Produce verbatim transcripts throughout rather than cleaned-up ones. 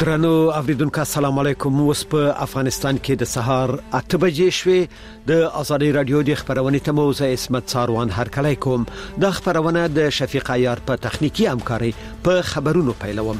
درنو اوریدونکو السلام علیکم. اوس په افغانستان کې د سهار اته بجې شوې. د آزادي رادیو د خبرونې ته موزه اسمت ساروان هر کله کوم. د خبرونه د شفیق عیار په تخنیکی همکاري په خبرونو پیلوم.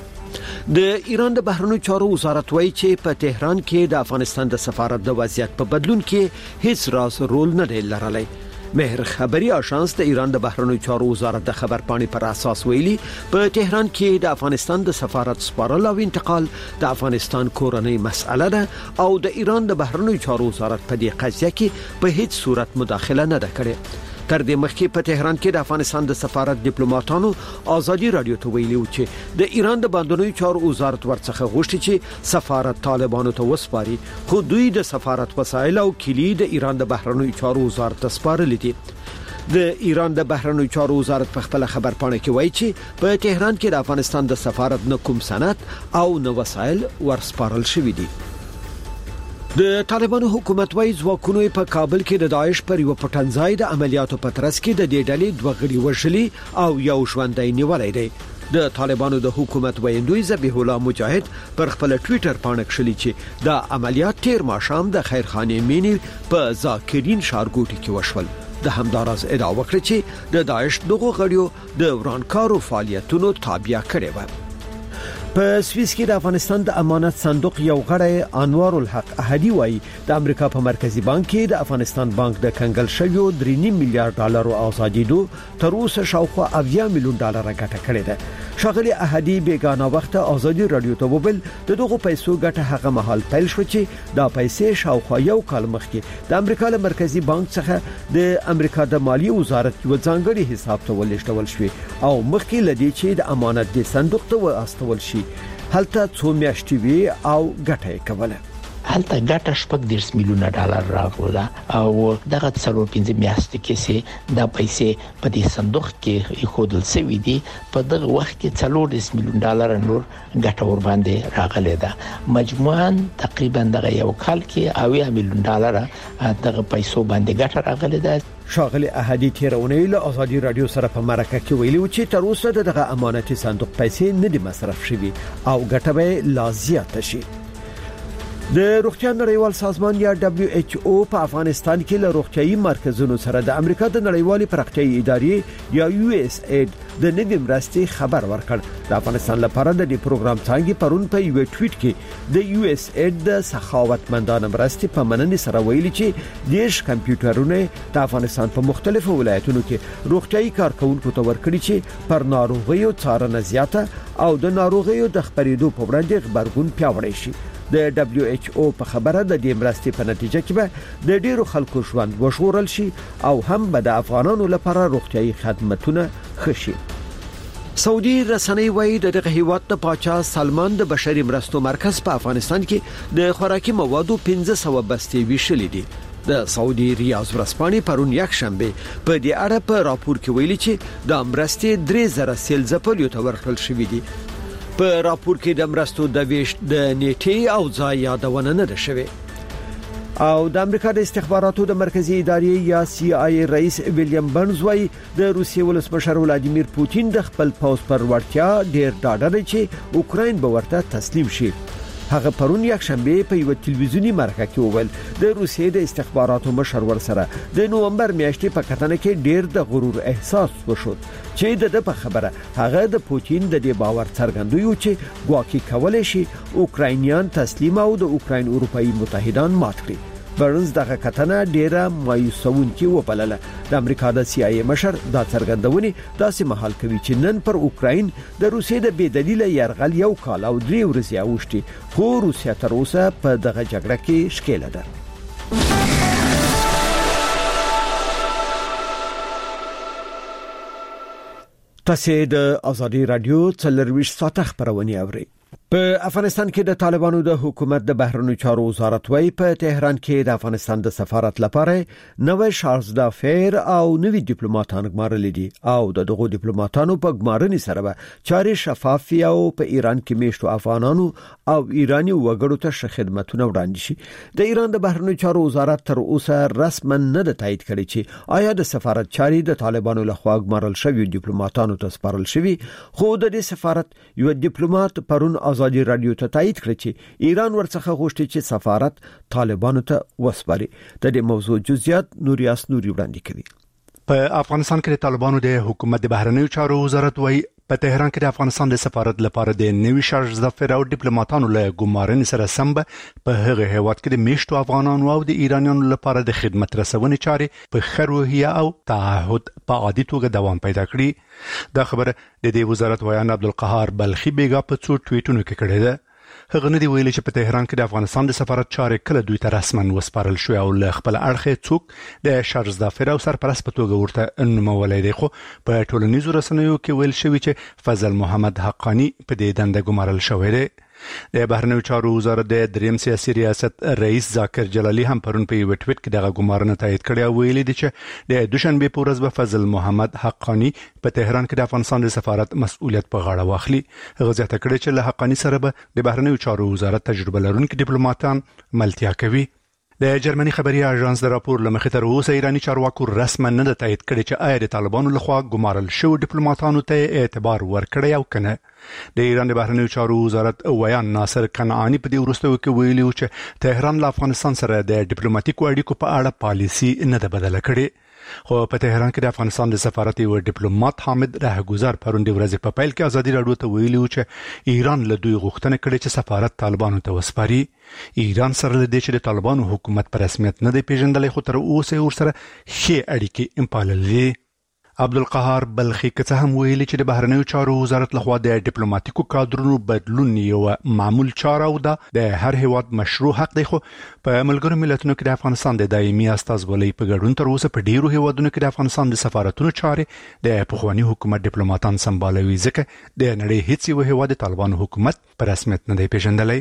د ایران د بهرنیو چارو وزارت وایي چې په تهران کې د افغانستان د سفارت د وضعیت په بدلون کې هیڅ راز رول نه دی لرلی. مهر خبری آژانس د ایران د بهرنیو چارو وزارت د خبرپاڼې پر اساس ویلي په تهران کې د افغانستان د سفارت سپارل او انتقال د افغانستان کورنۍ مسأله ده او د ایران د بهرنیو چارو وزارت په دې قضیه کې په هیڅ صورت مداخله نه ده کړې. تر دې مخکې په تهران کې د افغانستان د سفارت ډیپلوماټانو آزادي رادیو ته ویلي و چې د ایران د بهرنیو چارو وزارت ورڅخه غوښتي چې سفارت طالبانو ته وسپاري، خو دوی د سفارت وسایل او کلی د ایران د بهرنیو چارو وزارت ته سپارلي دي. د ایران د بهرنیو چارو وزارت په خپل خبرپاڼه کې وایي چې په تهران کې د افغانستان د سفارت نه کوم سند او نه وسایل ورسپارل شوي دي. د طالبانو حکومت وايي ځواکونو په کابل کې د داعش پر یو پټنځای د عملیاتو په ترڅ کې د دې ډلې دوه غړي وژلي او یو ژوندۍ نیولای دی. د طالبانو د حکومت ویندوی ذبیح الله مجاهد پر خپل ټوئیټر باندې کړی چې د عملیات تیر ماښام د خیرخانې مینی په ذاکرین ښارګوټي کې وشول. د همدارس ادعا وکړه چې د داعش دغه غړیو د ورانکارو فعالیتونو تابع کړي و. په سویس کې د افغانستان د امانت صندوق یو غړی انوار الحق احدی وایي د امریکا په مرکزی بانک کې د افغانستان بانک د کنګل شویو درې نیم میلیارډ ډالر ازادیدو تر اوسه شاوخوا اویا میلیون ډالر ګټه کړې ده. شاغلی احدی بیگانه وخت آزادي رادیو ته وویل د دغه پیسو ګټه هغه مهال پیل شو چې دا پیسې شاوخوا یو کال مخکې د امریکا له مرکزی بانک څخه د امریکا د مالیې وزارت یو ځانګړي حساب ته ولېږدول شوی او مخکې لدی چې د امانت د صندوق ته واستول شي هلته څو میاشتې وی او ګټه یې کوله. هلته ګټه شپږ دېرش میلیونه ډالر راغله او دغه څلور پنځه میاشتې کې سي د پیسې په دې صندوق کې خودل سوي دي. په دغه وخت کې څلور دېرش میلیون ډالر نور ګټه ور باندې راغله ده. مجموعاً تقریبا دغه یو کال کې اویا میلیون ډالر دغه پیسو باندې ګټه راغله ده. شاغلی احدی تیرونی له آزادي رادیو سره په مرکه کې ویلي و چې تر اوسه دغه امانتي صندوق پیسې نه دي مصرف شوي او ګټه به لا زیاته شي. د روغتیا نړیوال سازمان یا دبليو ایچ او په افغانستان کې له روغتيایي مرکزونو سره د امریکا د نړیوالې پراختیایي ادارې یا یو اس اید د نوي مرستې خبر ورکړ. د افغانستان لپاره د دې پروګرام څنګه پرون په یو ټویټ کې د یو اس اید د سخاوتمندانه مرستې په مننې سره ویلي چې دیش کمپیوټرونه د افغانستان په مختلفو ولایتونو کې روغتيایي کارکونکو ته ورکړي چې پر ناروغیو څارنه زیاته او د ناروغیو د خپرېدو په وړاندې خبرګون پیاوړی شي. د دبليو ایچ او په خبره د دې مرستې په نتیجه کې به د ډیرو خلکو ژوند وژغورل شي او هم به د افغانانو لپاره روغتيایي خدماتونه ښه شي. سعودي رسنۍ وايي د دغه هیواد د پاچا سلمان د بشري مرستو مرکز په افغانستان کې د خوراکي موادو پنځه سوه بستې ویشلې دي. د سعودي ریاض ورځپاڼې پرون یک شنبه په دې اړه په راپور کې ویلي چې د مرستې درې زره سیل ځپلیو ته ورکړل شوې دي. په راپور کې د مرستو د ویش د نیټې او ځای یادونه نه ده شوې. او د امریکا د استخباراتو د مرکزی ادارې یا سی آی ای رئیس ویلیام برنز وايي د روسیې ولسمشر ولادیمیر پوتین د خپل پوز پر ورتیا ډیر ډاډه دی چې اوکراین به ورته تسلیم شي. هغه پرون یک شنبه په یو ټلویزیونی مرکه کې وویل د روسیې د استخباراتو مشر ور سره د نومبر میاشتې په کتنه کې ډیر د غرور احساس وشو چې د په خبره هغه د پوتین د دې باور څرګندوي چې ګواکې کولای شي اوکراینیان تسلیم او د اوکراین اروپאי متحدان مات کړي. برنز دغه کتنه ډیره مایوسونکې وبلله. د امریکا د سی آی ای مشر دا څرګندونې داسې محل کوي چې نن پر اوکراین د روسیې د بې دلیله يرغل یو کال او درې ورځې اوښتي خو روسیا تر اوسه په دغه جګړه کې ښکېله ده. تاسو د آزادي رادیو څلرویشت ساعته خبرونه اورئ. په افغانستان کې د طالبانو د حکومت د بهرنیو چارو وزارت وايي په تهران کې د افغانستان د سفارت لپاره نوې شارزدا فیر او نوې ډیپلوماټان ګمارل دي او د دغو ډیپلوماټانو په ګمارنې سره به چارې شفافي او په ایران کې میشتو افغانانو او ایرانی وګړو ته خدماتونه وړاندې شي. د ایران د بهرنیو چارو وزارت تر اوسه رسما نه د تایید کړي چې آیا د سفارت چارې د طالبانو لخوا ګمارل شوی ډیپلوماټانو ته سپارل شوی، خو د دې سفارت یو ډیپلوماټ پرون ازادي رادیو ته تایید کړ چې ایران ورڅخه غوښتي چې سفارت طالبانو ته وسپاري. د دې موضوع جزئیات نوریاس نوري وړاندې کوي. په افغانستان کې د طالبانو د حکومت د بهرنیو چارو وزارت وايي په تهران کې د افغانستان د سفارت لپاره د نوي شارج ظفر او ډیپلوماټانو له ګمارنې سره سم په هغه هیواد کې د میشتو افغانانو او د ایرانیانو لپاره د خدمت رسونې چارې په خروهیه او تعهد په عادي توګه دوام پیدا کړي. دا خبره د دې وزارت ویان عبدالقهار بلخي بیګا په څو ټویټونو کې کړې ده. هغه نه دی ویلي چې په تهران کې د افغانستان د سفارت چارې کله دوی ته رسمن وسپارل شو او له خپل اړخه څوک د شارج ظفر او سرپرست په توګه ورته نومولای دی. خو په ټولنیزو رسنیو کې ویل شوی چې فضل محمد حقانی په دې دنده ګمارل شوی دی. د بهرنیو چارو وزارت د دریم سیاسي ریاست رئیس ذاکر جلالی هم پرون په یو ټویټ کې دغه ګمارنه تایید کړې او ویلي دی چې د دوشنبه په ورځ به فضل محمد حقانی په تهران کې د افغانستان د سفارت مسؤلیت په غاړه واخلي. هغه ځکه کړي چې له حقانی سره به د بهرنیو چارو وزارت تجربه لرونکي ډیپلوماټان ملتیا کوي. د جرمني خبري اژانس د راپور لمخې تر اوسه ایرانی چارواکو رسما نه تایید کړي چې آیا د طالبانو لخوا ګمارل شو ډیپلوماټانو ته اعتبار ورکړي او کنه. د ایران د بهرنیو چارو وزارت ویان ناصر کنعانی په دې وروستیو کې ویلي چې تهران له افغانستان سره د ډیپلوماټیکو اړیکو په اړه پالیسي نه ده بدله کړې. خو په تهران کې د افغانستان د سفارت یو ډیپلوماټ حامد راهګزار پرون د ورځې په پیل کې ازادي راډیو ته ویلي چې ایران له دوی غوښتنه کړې چې سفارت طالبانو ته وسپاري. ایران سره له دې چې د طالبانو حکومت په رسمیت نه دی پیژندلی خو تر اوسه ورسره ښې اړیکې امپاللې. عبدالقهار بلخي که هم ویلي چې د بهرنیو چارو وزارت لخوا د ډیپلوماټیکو کادرونو بدلون یو معمول چاره او ده د هر هیواد مشروع حق دی. خو په ملګرو ملتونو کې د افغانستان د دایمي استازولۍ په ګډون تر اوسه په ډیرو هیوادونو کې د افغانستان د سفارتونو چارې د پخوانی حکومت ډیپلوماټان سمبالوي ځکه د نړۍ هیڅ یو هیواد د طالبانو حکومت په رسمیت نه دی پیژندلی.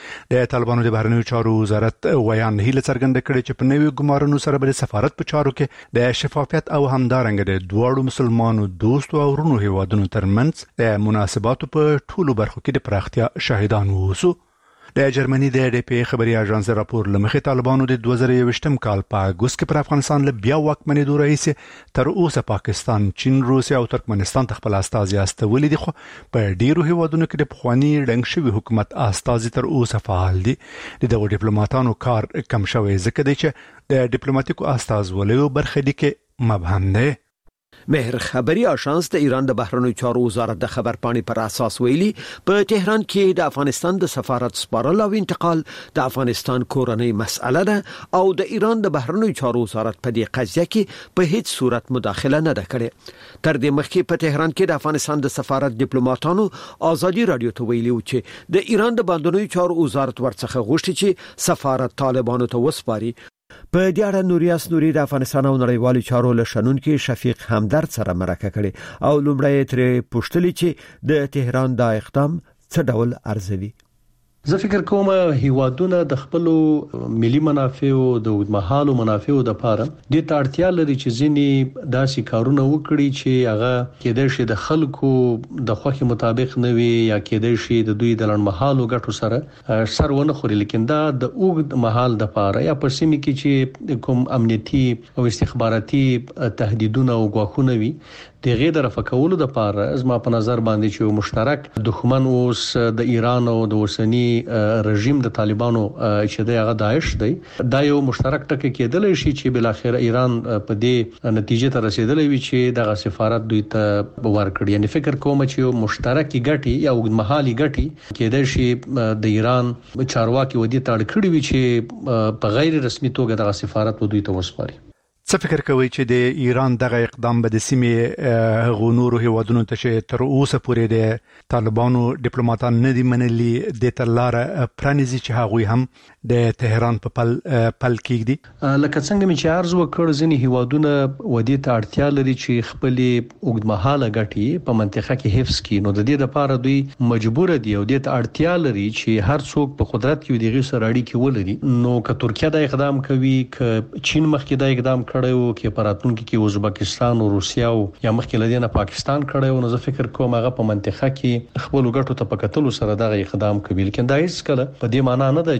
د طالبانو د بهرنیو چارو وزارت ویان هیله څرګنده کړې چې په نوي ګمارنو سره به د سفارت په چارو کې د شفافیت او همدارنګه د دواړو مسلمانو دوستو او ورونو هیوادونو ترمنځ د مناسباتو په ټولو برخو کې د پراختیا شاهدان ووسو. د جرمني د ډي پي خبري اژانس راپور لمخې طالبانو د دوه زره یوویشتم کال په اګوست کې پر افغانستان له بیا واکمنېدو راهیسې تر اوسه پاکستان، چین، روسیا او ترکمنستان ته خپل استازي استولي دي. خو په ډیرو هیوادونو کې د پخوانی ړنګ شوي حکومت استازي تر اوسه فعال دي. د دغو ډیپلوماټانو کار کم شوی ځکه دی چې د ډیپلوماټیکو استازولیو برخلیک کې مبهم دی. مهر خبري اژانس د ایران د بهرنیو چارو وزارت د خبرپاڼې پر اساس ویلي په تهران کې د افغانستان د سفارت سپارل او انتقال د افغانستان کورنۍ مسأله ده او د ایران د بهرنیو چارو وزارت په دې قضیه کې په هیڅ صورت مداخله نه ده کړې. تر دې مخکې په تهران کې د افغانستان د سفارت ډیپلوماټانو ازادي رادیو ته ویلي و چې د ایران د بهرنیو چارو وزارت ورڅخه غوښتي چې سفارت طالبانو ته وسپاري. په دې اړه نوریاس نوري د افغانستان او نړیوالو چارو له شنونکو شفیق همدرد سره مرکه کړي او لومړی ترې پوښتنه چې د تهران د اقدام څه ډول ارزوي. زه فکر کوم هیوادونه د خپل ملي منافعو د اوږدمهالو منافعو د لپاره د اړتیا لري چې ځینی داسې کارونه وکړي چې هغه کېدای شي د خلکو د خوښي مطابق نه وي یا کېدای شي د دوی د لړمحالو ګټو سره سر ونه خوري. لیکن دا د اوږد مهال د لپاره یا په سیمه کې چې کوم امنیتي او استخباراتي تهدیدونه او غواخونه وي د غیر طرف کولو د لپاره زما په نظر باندې چې مشترک دښمن اوس د ایران او د اوسنی رژیم د طالبانو چې د هغه داعش دی دا یو مشترک ټکی کېدل شي چې بل اخر ایران په دې نتیجه ته رسیدلی وي چې دغه سفارت دوی ته ورکړي. یعنی فکر کوم چې یو مشترکي ګټي یا اوږدمهالي ګټي کېدل شي د ایران چارواکي ودی تاړ کړی وي چې په غیر رسمي توګه دغه سفارت دوی ته وسپاري. څه فکر کوي چې د ایران دغه اقدام به د سیمې غونورو هیوادونو ته چې تر اوسه پورې د طالبانو ډیپلوماټان نه دي منلي د تلاره پرانیزي چې هغه هم د تهران په پل پل کېږي؟ لکه څنګه چې عرض وکړ ځینې هیوادونه ودی ته اړتیا لري چې خپل اوږدمهاله ګټي په منطقه کې حفظ کړي. نو د دې لپاره دوی مجبور دي او د ته اړتیا لري چې هر څوک په قدرت کې د غیر سره اړیکې ولري. نو که ترکیه دا اقدام کوي، که چین مخکې دا اقدام کوي کړو کې پراتونکو کې ازبکستان او روسیا او یا مخکې لدینه پاکستان کړو، نو زه فکر کوم هغه په منطقه کې خپل ګټو ته پکتلو سره دغه اقدام کوي. لیکن دا هیڅ کله په دې معنی نه ده چې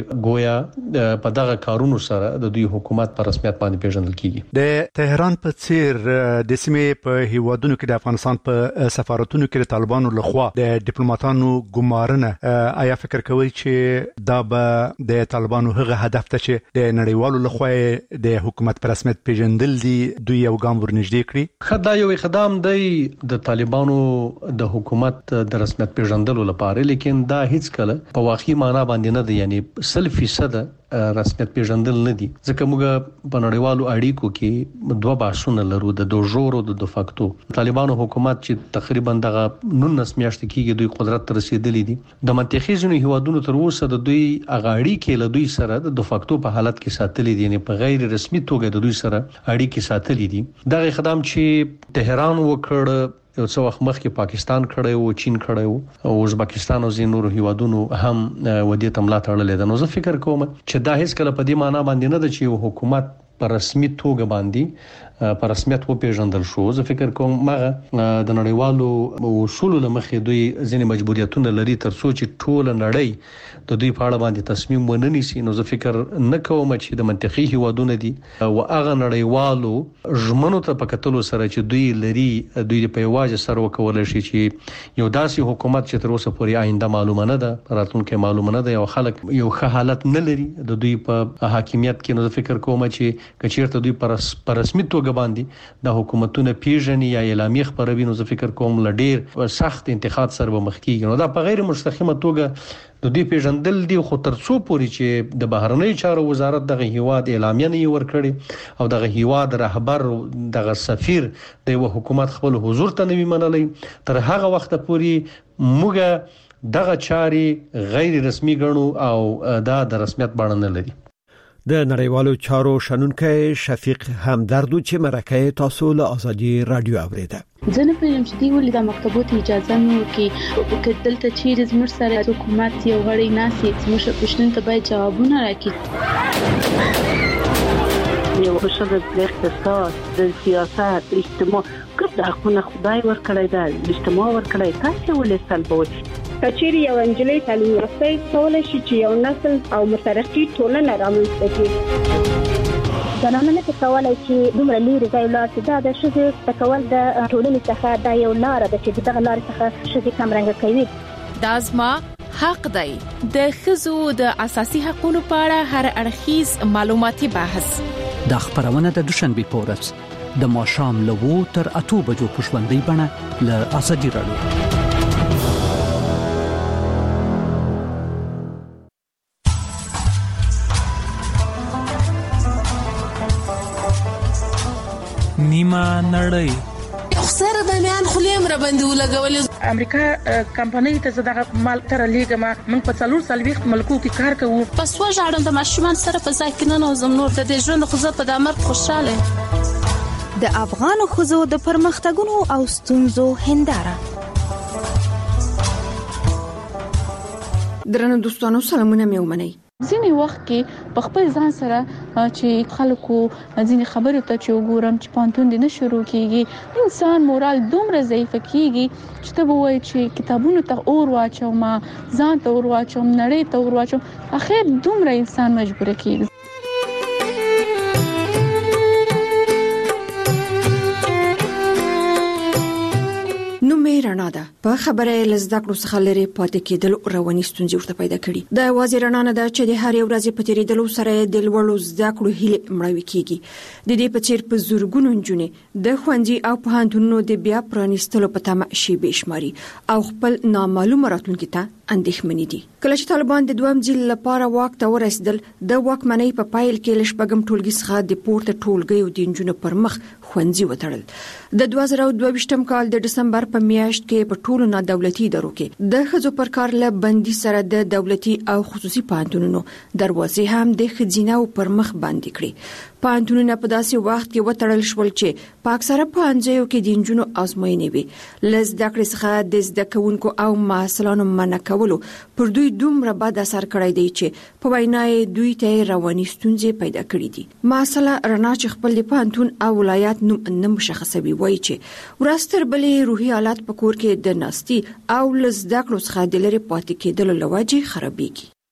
گویا په دغه کارونو سره د دوی حکومت په رسمیت باندې پیژندل کیږي. د تهران په څیر د سیمې په هیوادونو کې د افغانستان په سفارتونو کې د طالبانو لخوا د ډیپلوماټانو ګمارنه آیا فکر کوي چې دا به د طالبانو هغه هدف ته چې د نړیوالو لخوا د حکومت په رسمیت پیژندل دي دوی یو ګام ورنږدې کړي؟ خدای یو اقدام دی د طالبانو د حکومت د رسمیت پیژندلو لپاره، لیکن دا هیڅ کله په واقعي معنا باندې نه دی، یعنی سل فیصد رسمیت پیژندل نه دي. ځکه موږ په نړیوالو اړیکو کې دوه بحثونه لرو، د دوجور او د دوفاکتو. طالبانو حکومت چې تقریبا دغه نولس میاشتې کېږي دوی قدرت ته رسیدلی دي، د منطقي ځینو هیوادونو تر اوسه د دوی اغاړي کې له دوی سره د دوفاکتو په حالت کې ساتلي دي، یعنی په غیر رسمي توګه د دوی سره اړیکې ساتلي دي. دغه اقدام چې تهران وکړ یو څو وخت مخکې پاکستان کړی او چین کړی او ازبکستان او ځینو نورو هیوادونو هم ودې تملا تړلې ده. نو زه فکر کوم چې دا هیڅ کله په دې معنی باندې نه ده چې یو حکومت په رسمي توګه باندې په رسمیت و پیژندل شو. زه فکر کوم مغه د نړیوالو اصول لمخې دوی ځینې مجبوریتونه لري تر څو چې ټول نړۍ د دوی په اړه باندې تصمیم ونه نیسي. نو زه فکر نه کوم چې د منطقي هیوادونو دي او هغه نړیوالو ژمنو ته په کتلو سره چې دوی لري دوی په یوازې سره وکول شي چې یو داسې حکومت چې تر اوسه پورې آینده معلومه نه ده، راتلونکي معلومه نه ده، یو خلک یو ښه حالت نه لري د دوی په حاکمیت کې. نو زه فکر کوم چې کچیرته دوی پر رسمي توګه باندې د حکومتونو پیژنې یا اعلامیه خبروي، نو زه فکر کوم لډیر سخت انتخاب سره به مخ کیږي. نو دا په غیر مستقیمه توګه د دې پیژندل دي، خو تر څو پورې چې د بهرنی چارو وزارت دغه هیواد اعلامیه نه ورکړي او دغه هیواد رهبر دغه سفیر د یو حکومت خپل حضور ته نه وي منلي، تر هغه وخت پورې موږ دغه چاري غیر رسمي ګڼو او دا د رسمیت بڼه نه لري. د نړیوالو چارو شنونکي شفیق همدردو چې مرکه تاسو له ازادي رادیو اوریده. زه نه پوهیم چې دی ولې د مکتبوت اجازه نه ورکړي، دلته چیرې زموږ سره حکومت یو غړی ناسي زموږ پښتون ته باید جوابونه راکړي. یو خصوصا د اقتصاد، د سیاست، اجتماع کوم حقونه خدای ورکړی دا اجتماع ورکړی، تاسو ولې سلبوي؟ کچېری یو انجلۍ تعلیم یافته کولای شي چې یو نسل او مترقي ټولنه رامنځته کړي. زنانه نه کولای چې دومره لري ځای لاس دا د شذ تکول د ټولنې څخه دا یو لار ده چې دغه لار څخه شذ کمرنګ کوي. دا زما حق دی. د ښځو د اساسي حقوقو په اړه هر اړخیز معلوماتي بحث د خبرونه د دوشنبه پورس د ماښام له وو تر اته بجو په ژوندۍ بڼه له ازادي رادیو. نیمه نړۍ اخسر د میان خلیم را باندې ولګولې. امریکا کمپنۍ ته زداغه مال تر لیګه ما من په څلور سالويخت ملکو کې کار کوو. پس وژاړم د ماشومان سره په ځای کې نه نوزم نور د دې ژوند خو زه په دامر خوشاله. د افغان خزو د پرمختګونو او ستونزو هنداره. درنو دوستانو سلامونه مې ومنئ. ځینې وخت کې په خپل ځان سره چې خلکو ځینې خبرې ته چې وګورم چې پانتون دې نه شروع کیږي، انسان مورال دومره ضعیف کیږي چې ته به وایې چې کتابونو ته اور واچوم، ځان ته اور واچوم، نړۍ ته اور واچوم، اخر دومره انسان مجبور کیږي. رڼا ده په خبره لزده کړو څخه لري پاتې کېدل رواني ستونزې ورته پیدا کړي. د واځي رڼا نه ده چې د هر یو ورځې په تیریدلو سره د لوړو زده کړو هیله مړوي کیږي. د دې په چیر په زورګونو نجونې د خوندي او پوهنتونونو د بیا پرانیستلو په تمه شي بشماري او خپل نامعلومه راتلونکي ته اندېښمنې دي. کله چې طالبان د دوام ځل لپاره واک ته ورسېدل، د واکمنۍ په پایل کې لشبګم ټولګي څخه د پورته ټولګي او د انجونو پر مخ خوندي وتړل. د دوه زره دوه ویشتم کال د دسمبر په میاشت کې په ټولو نه دولتي ادارو کې د ښځو پر کار له بندي سره د دولتي او خصوصي پوهنتونونو دروازې هم د ښځیناو پر مخ باندې کړې. پوهنتونونه په داسې وخت کې وتړل شول چې په اکثره پوهنځیو کې د انجونو ازموینې وي. له زده کړې څخه د زده کوونکو او محصلانو منع کولو پر دوی دومره بد اثر کړی دی چې په وینا دوی ته رواني ستونزې پیدا کړې دي. محصله رڼا چې خپل د پوهنتون او ولایت نوم نه مشخصوي وایي چې ورستر بلې روحي حالت په کور کې د ناستي او لزده کړو څخه د لري پاتې کېدل لوجه خرابېږي.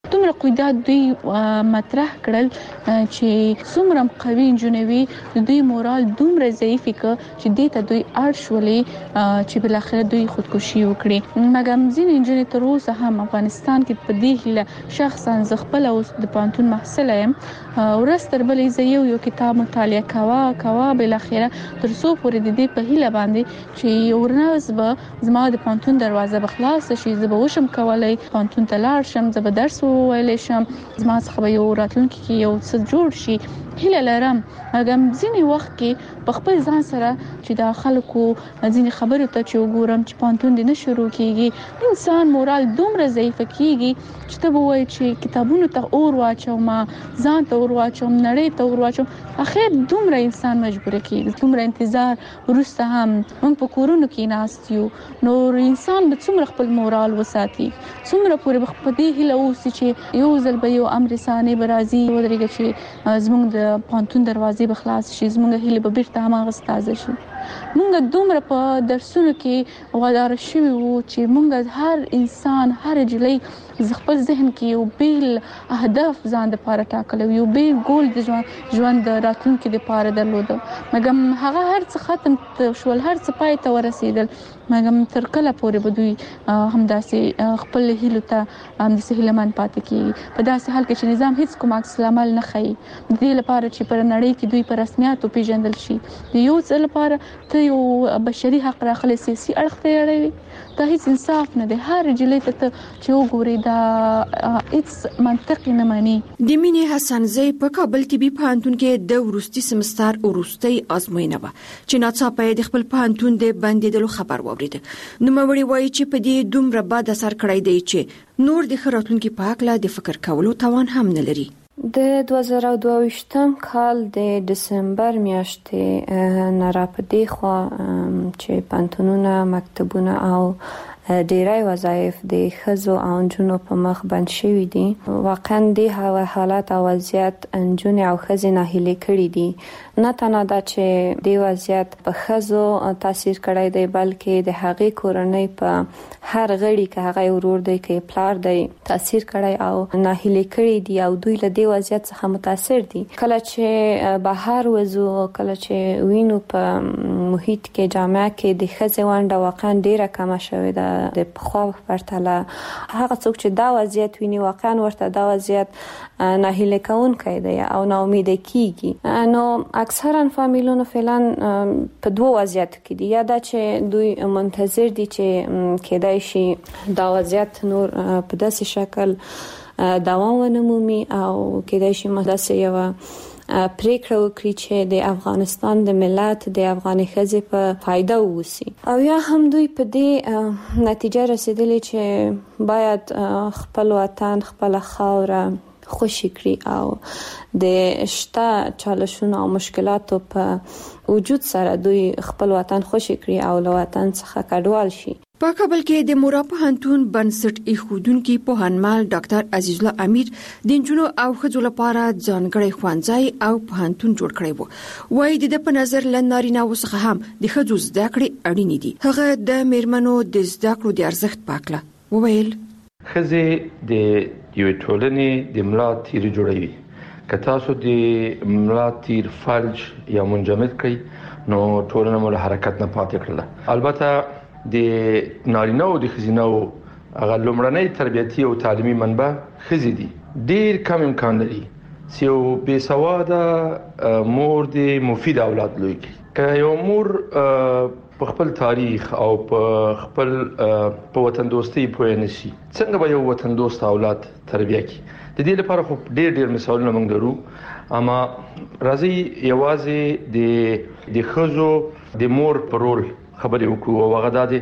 دومره قیدات دوی مطرح کړل چې څومره قوي جنوي دوی مورال دومره ضعیف ک چې دې ته دوی اړ شولې چې بل اخر دوی خودکشي وکړي. مګر ځینې انجنیر تر اوسه هم افغانستان کې په دې هله شخصا زغپل اوس د پانتون محصل یم ورستر بلې زه یو یو کتاب مطالعه کوا کوا بل اخر تر څو پورې د دې په هله باندې چې ورناز به زما د پانتون دروازه بخلاص شي زه به وشم کولای پانتون ته لاړ شم زه به درس وویل شم زما څخه به یو راتلونکي کې یو څه جوړ شي هله لرم. اګم ځینی وخت کې په خپل ځان سره چې د خلکو ځینی خبرو ته چې وګورم چې پانتون دې نه شروع کیږي انسان مورال دومره ضعیف کیږي چې ته وایي چې کتابونو ته اور واچوم ځان ته اور واچوم نړۍ ته اور واچوم اخر دومره انسان مجبور کیږي دومره انتظار ورسته هم موږ په کورونو کې ناست یو نور انسان به څومره خپل مورال وساتي څومره پورې په دې هله اوسي چې یو ځل به یو امر ثاني برازي ودرېږي چې زموږ د پانتون دروازې بخلاص شي زموږ هله به بیرته هم غستازه شي. مونږ دومره په درسونو کې وادار شوی وو چې مونږ هر انسان هر جلی خپل ذهن کې یو بیل هدف ځان د پاره ټاکل یو بیل ګول د ژوند د راتلونکي لپاره درلود. مګم هغه هر څه ختم شول هر څه پای ته ورسېدل مګم تر کله پورې به دوی همداسې خپل هیلو ته همداسې هیلمان پاتې کیږي په داسې حال کې چې نظام هیڅ کوم عکس العمل نه ښيي د دې لپاره چې پر نړۍ کې دوی په رسمیاتو پیژندل شي د یو ځل لپاره ته یو بشري حق راخلي سیاسي اړخ ته اړوي دا هیڅ انصاف نه دی. هر جلې ته چې وګوري دا هیڅ منطق نه مانی. د مینې حسنزۍ په کابل طبي پوهنتون کې د ورستي سمستر ورستي ازموینه و چې ناڅاپه د خپل پوهنتون د بندیدلو خبر واورید. نو موري وایي چې په دې دومره بد اثر کړی دی چې نور د خراتونکو په اړه د فکر کولو توان هم نه لري. د دوه زره او دوه ویشتم کال د دسمبر میاشتې نه را پدې خو چې پانتونونه مکتبونه او ډیری وظایف د ښځو او نجونو په مخ بند شوي دي. واقعا د حالات او وضعیت نجونې او ښځې ناهیلې کړي دي. نه تنها دا چې د وضعیت په ښځو تاثیر کړی دی بلکې د هغې کورنۍ په هر غړي کې هغه ورور دی کې پلار دی تاثیر کړی او ناهیلې کړي دي او دوی له دې وضعیت څخه متاثر دي. کله چې بهر وځو کله چې وینو په محیط کې جامعه کې د ښځې ونډه واقعا ډیره کمه شوې ده د پخوا په پرتله. هغه څوک چې دا وضعیت ویني واقعا ورته دا وضعیت ناهیلې کوونکی دی او ناامید کیږي. نو اکثرا فامیلونو فعلا په دوه وضعیتو کې دي. یا دا چې دوی منتظر دي چې کېدای شي دا وضعیت نور په داسې شکل دوام ونمومي او کېدای شي مداسه یو پریکړه وکړي چې د افغانستان د ملت د افغاني ښځې په فایده ووسی او یا هم دوی په دې نتیجه رسیدلی چې باید خپل وطن خپل خاوره خوشی کړي او د شته چالشونو او مشکلاتو په وجود سره دوی خپل وطن خوشی کړي او له وطن څخه کډوال شي. په کابل کې د مورا پوهنتون بنسټ ایښودونکو پوهنمل ډاکټر عزیز الله امیر د جنونو او خځو لپاره ځانګړی خوانځای او پوهنتون جوړ کړی وو. وایي د په نظر لنارینه وسخه هم د خځو زده کړې اړینې دي. هغه د میرمنو د زده کړو د ارزښت پاکله وویل خځې د یو ټولنې د ملا تیر جوړوي. که تاسو د ملا تیر فلج یا منجمد کړئ نو ټولنه مو له حرکت نه پاتې کړله. البته د نارینه او د ښځینه هغه لومړنۍ تربیتي او تعلیمي منبع ښځې دي. ډیر کم امکان لري چې یو بې سواده مور د مفید اولاد لوی کړي. که یو مور په خپل تاریخ او په خپل په وطن دوستۍ پوه نه شي څنګه به یو وطن دوست اولاد تربیه کړي. د دې لپاره خو ډیر ډیر مثالونه موږ لرو. اما راځي یوازې د د ښځو د مور په رول خبرې وکړو او هغه د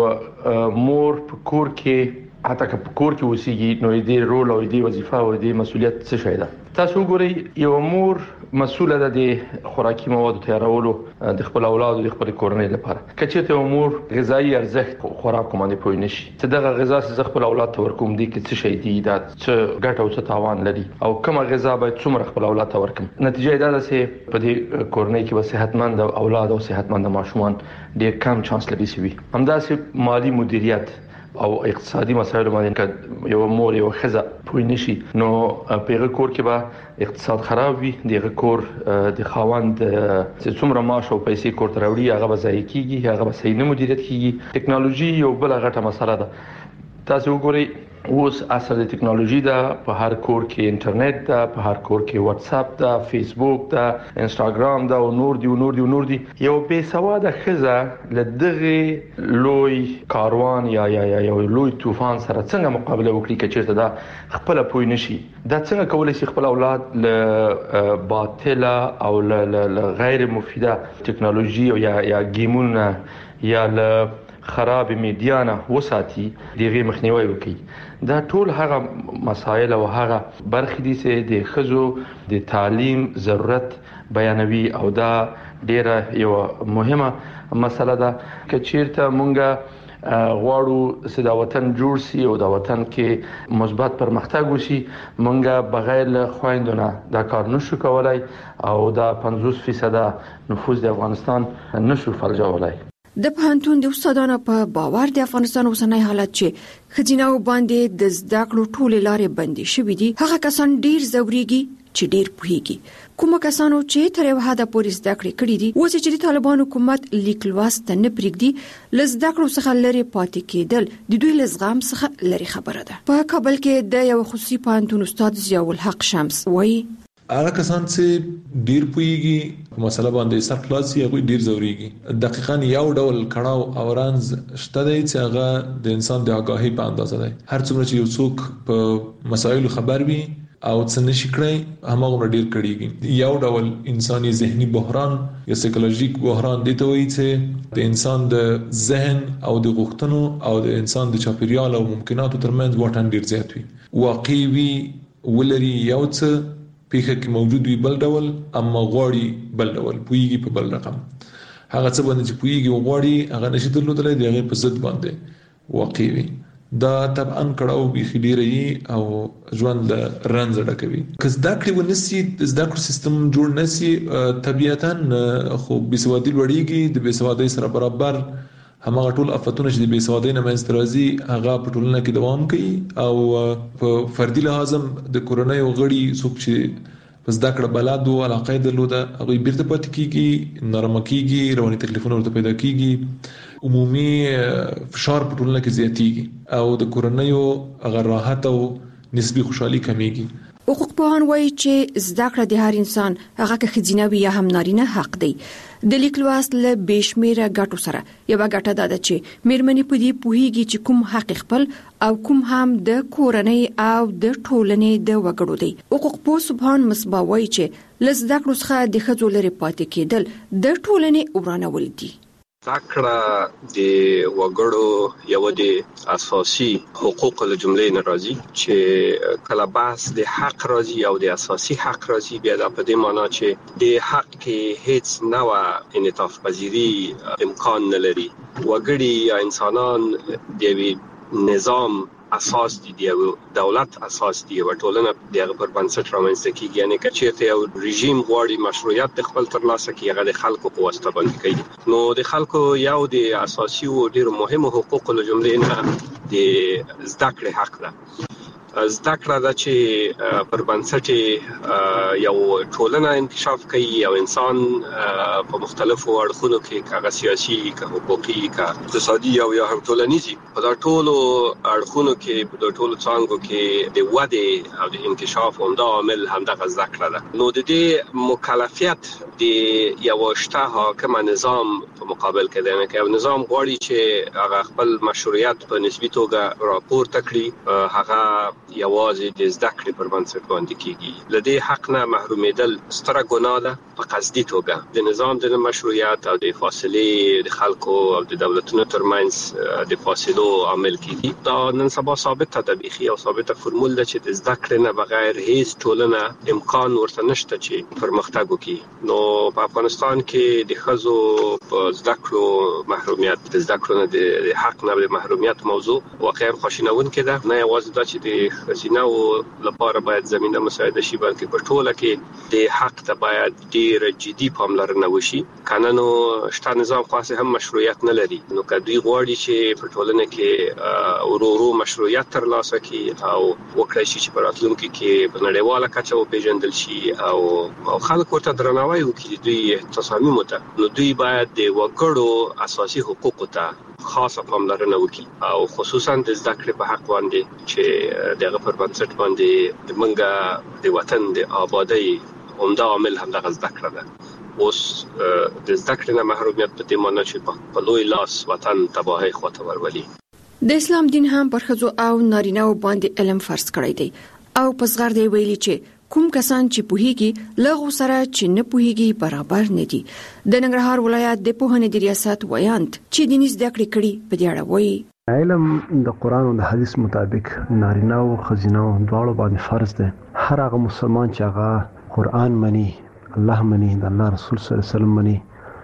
چې مور په کور کې حتی که په کور کې اوسېږي نو دې رول او دې وظیفه او دې مسؤلیت څه شي ده. تاسو ګورئ یو مور مسؤله ده د خوراکي موادو تیارولو د خپل اولاد او د خپل کورنۍ لپاره. که چېرته یو مور غذایی ارزښت خوراک باندې پوه نشي چې دغه غذا چې خپل اولاد ته ورکوم دي کې څه شي دي دا څه ګټه او څه تاوان لري او کومه غذا باید څومره خپل اولاد ته ورکوم. نتیجه دا ده چې په دې کورنۍ کې به صحتمند اولاد او صحتمند ماشومان ډېر کم چانس لري چې وي. همداسې مالی مدیریت او اقتصادي مسایل باندې یو مور یو خزه پوي نشي نو په کور کې به اقتصاد خراب وي د کور د خاوند چې څومره معاش او پیسې کور ته راوړي هغه به ځای کیږي هغه به صحیح نه مدیریت کیږي ټکنالوژي یو بل غټه مسله ده تاسو وګورئ اوس اثر د ټکنالوژي دا په هر کور کې انټرنیټ دا په هر کور کې واتس اپ دا فیسبوک دا انستګرام دا او نور دی او نور دی او نور دی یو به سواده خزه لدغه لوی کاروان یا یا یا یو لوی طوفان سره څنګه مقابله وکړي چې چیرته دا خپل پوي نشي دا څنګه کولای شي خپل اولاد له باطله او له غیر مفیده ټکنالوژي او یا یا گیمونه یا له خراب میډیا نه وساتي دغه مخنیوي وکړي دا ټول هغه مسایل او هغه برخې دي چې د خزو د تعلیم ضرورت بیانوي او دا ډیره یو مهمه مسله ده چې چیرته مونږه غواړو چې دا وطن جوړ شي او دا وطن کې مثبت پرمختګ وشي مونږه بغیر له خويندونه دا کار نشو کولای او دا پنځوس فیصد نفوس د افغانستان نشو فلجولای د پوهنتون د استادانو په باور د افغانستان اوسنۍ حالت چې خزینه باندې د زده کړو ټولې لارې بندي شوې دي هغه کسان ډیر زوريږي چې ډیر پوهیږي کومه کسانو چې تر یو حد پورې زده کړې کړې دي اوس چې د طالبان حکومت لیک لوست نه پرېږدي لزده کړو څخه لري پاتې کېدل د دوی لزغام څخه لري خبره ده په کابل کې د یو خصوصي پوهنتون استاد ضیاء الحق شمس وایي هغه کسان چې ډیر پوهیږي په مسله باندې سر خلاصي هغه ډیر زوريږي دقیقاً یو ډول کړهو او رانز شته دی چې هغه د انسان د آگاهی په اندازه دی هر څومره چې یو څوک په مسایلو خبر وي او څه نشي کړی هغه ډیر کړيږي یو ډول انساني ذهني بحران یا سایکولوژیک بحران دی ته وایي چې د انسان د ذهن او د غوښتنو او د انسان د چاپیریال او ممکناتو ترمنځ واټن ډیر زیات وي واقعي ولري یو څه پیخه کې موجود وي بل ډول اما غواړي بل ډول پویږي په بل رقم هغه څه باندې چې پویږي غواړي هغه نشي درلودلای دی هغه په ضد باندې واقعي وي دا طبعا کړهو به خډيري او ژوند له رنځ ډکوي کله دا کړي ونسي دا کړ سیستم جوړ نسي طبيعتاً خو بيسوادي لوړيږي د بيسوادي سره برابر همغه ټول افتونه چې د بيسوادۍ نه منځ راځي هغه په ټولنه کې دوام کوي او په فردي لحاظ د کورونای غړي څوک چې پس دا کړه بلادو علاقه درلوده هغه بیرته پاتې کیږي نرم کیږي رواني تکلیفونه ورته پیدا کیږي عمومي فشار په ټولنه کې زیاتیږي او د کورونای هغه راحت او نسبی خوشحالي کمیږي حقوق پوهان وایي چې زده کړه د هر انسان هغه که ښځینه وي یا هم نارینه حق دی د لیک لوست له بشمیره ګټو سره یو ګټه ده چې مېرمنې په دې پوهیږي چې کوم حق خپل او کوم هم د کورنۍ او د ټولنې د وګړو دی حقوق پوه سبحان مصباح وایي چې لزده کړو څخه د ښځو لري پاتې کېدل د ټولنې ورانول دي ذکر د وګړو یو د اساسي حقوق له جملې نه راځي چې کله بحث د حق راځي او د اساسي حق راځي بیا د په دې معنی چې د حق کې هیڅ نوع انعطاف پذیری امکان نه لري وګړي یا انسانان د نظام اساس دي د دولت اساس دي او ټولنه دغه پر بنسټ رامنځته کیږي یعنی که چیرته یو رژیم غواړي مشروعیت د خپل ترلاسه کوي هغه د خلکو په واسطه باندې کوي نو د خلکو یو د اساسي او ډیر مهمه حقوق له جملې نه د زده کړې حق ده زده کړه دا چې پر بنسټ یو ټولنه انکشاف کوي او انسان په مختلفو اړخونو کې کاغه سیاسي کا حقوقي کا اقتصادي او یا هم ټولنیزي په دا ټولو اړخونو کې په دا ټولو څانګو کې د وده او د انکشاف هم دا عامل هم د زده کړه ده نو د دې مکلفیت د یو شته حاکم نظام په مقابل کې ده نه کې یو نظام غواړي چې هغه خپل مشروعیت په نسبی توګه راپورته کړي هغه یوازې د زده کړې پر بنسټ باندې کیږي لدې حق نه محرومیدل ستره ګناه ده په قصدي توګه د نظام د مشروعیت او د فاصله د خلکو او د دولتونو ترمنځ د فاصلو عامل کیږي دا نن سبا ثابت ده بيخي او ثابته فرمول ده چې د زده کړې نه بغیر هیڅ ټولنه امکان ورته نشته چې پرمختګ وکړي نو په افغانستان کې د خزو په زده کړو محرومیت د زده کړو نه د حق نه د محرومیت موضوع واقعا خوشینون کده نه یوازې دا چې د خزینه او لپاره باید زمينه مساعده شي، بلکې په ټوله کې د حق ته باید ډیر جدي پاملرنه وشي. قانونو شته نظام خاصه هم مشروعیت نه لري، نو کدی غواړي چې په ټولنه کې ورورو مشروعیت ترلاسه کړي او وکړي چې په راتلونکي کې په نړیواله کچه وپیژندل شي او خلک ورته درناوی وکړي دوی تصامیم ته، نو دوی باید د وګړو اساسي حقوقو ته خاصه پاملرنه وکړي او خصوصا د زده کړې په حق باندې چې دغه پر بنسټ باندې د منګه د وطن د آبادی عمده عامل هم دغه زده کړه ده. اوس د زده کړې نه محرومیت په دې معنی چې په لوی لاس وطن تباہي خواته ورولي. د اسلام دین هم پر ښځو او نارینه باندې علم فرض کړی دی او پسغر دی ویلي چې کوم کسان چې پوهیږي لغو سره چې نه پوهیږي برابر نه دي. د ننګرهار ولایت د پوهنې د ریاست ویاند چې دیني زده کړې کړي په دې اړه وایي علم د قران او د حدیث مطابق نارینه او ښځینه دواړو باندې فرض دی. هر هغه مسلمان چې هغه قران مني، الله مني، د الله رسول صلی الله علیه وسلم مني،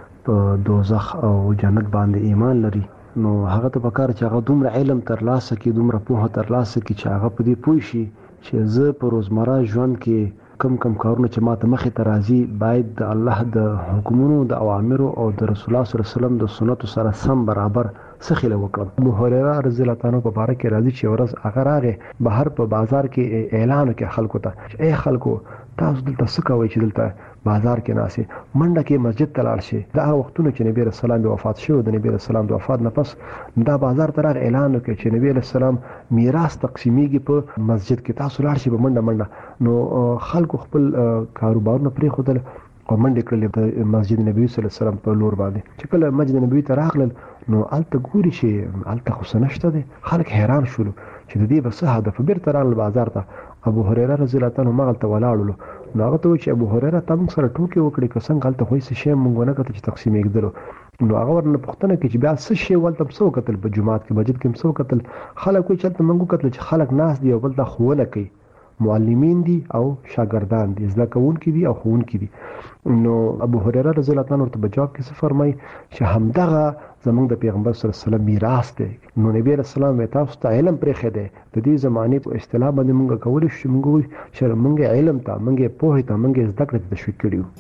په دوزخ او جنت باندې ایمان لري، نو هغه ته پکار چې هغه دومره علم ترلاسه کړي، دومره پوهه ترلاسه کړي چې هغه په دې پوه شي چې زه په روزمره ژوند کې کم کم کارونه چې ماته مخې ته راځي باید د الله د حکمونو، د اوامرو او د رسول الله صلی الله علیه وسلم د سنتو سره سم برابر سخیله وکړم. ابو هريره رضی الله تعالی عنہ په باره کې راځي چې ورځ هغه راغی بهر په بازار کې اعلان وکړ خلکو ته چې اے خلکو تاسو دلته څه کوئ چې دلته بازار کې ناسي منډه کې مسجد ته لاړ شي. دا هغه وختونه چې نبی رسول الله وفات شو، د نبی رسول الله د وفات نه پس دا بازار ته راغی اعلان وکړ چې نبی رسول الله میراث تقسیمیږي په مسجد کې، تاسو لاړ شئ په منډه منډه. نو خلکو خپل کاروبارونه پرې خودل او منډه کړلې د مسجد نبوي صلی الله علیه وسلم په لور باندې. چې کله مسجد نبوي ته راغلل نو الته ګوري چې الته خو سنشته دي، خلک حیران شول چې د دې بس هدف بیرته راغلل بازار ته. ابو هريره رضی الله تعالی عنہ مغلته ولاړلو، نو هغه ته چې ابو هريره تم سره ټوکی وکړي که څنګه غلطه خوې څه شی مونږ نه کته چې تقسیم یېدلو. نو هغه ورنه پښتنه کې چې بیا څه شی ولته څو قتل په جمعات کې مسجد کې څو قتل خلک وي چې مونږ قتل چې خلک ناس دی او بل ته خوونه کوي، معلمین دي او شاګردان دي، زده کوونکي دي او ښوونکي دي. نو ابو هريره رضی الله تعالی عنہ ورته جواب کې څه فرمایي چې همدغه زمونږ د پیغمبر صلی الله علیه وسلم میراث دی. نو نبی رسول الله تاسو ته علم پرې خې دی د دې زمانه په اصطلاح باندې مونږ کولی شو مونږ چې مونږ علم ته مونږ پوهه ته مونږ زده کړې ته تشویق کړیو.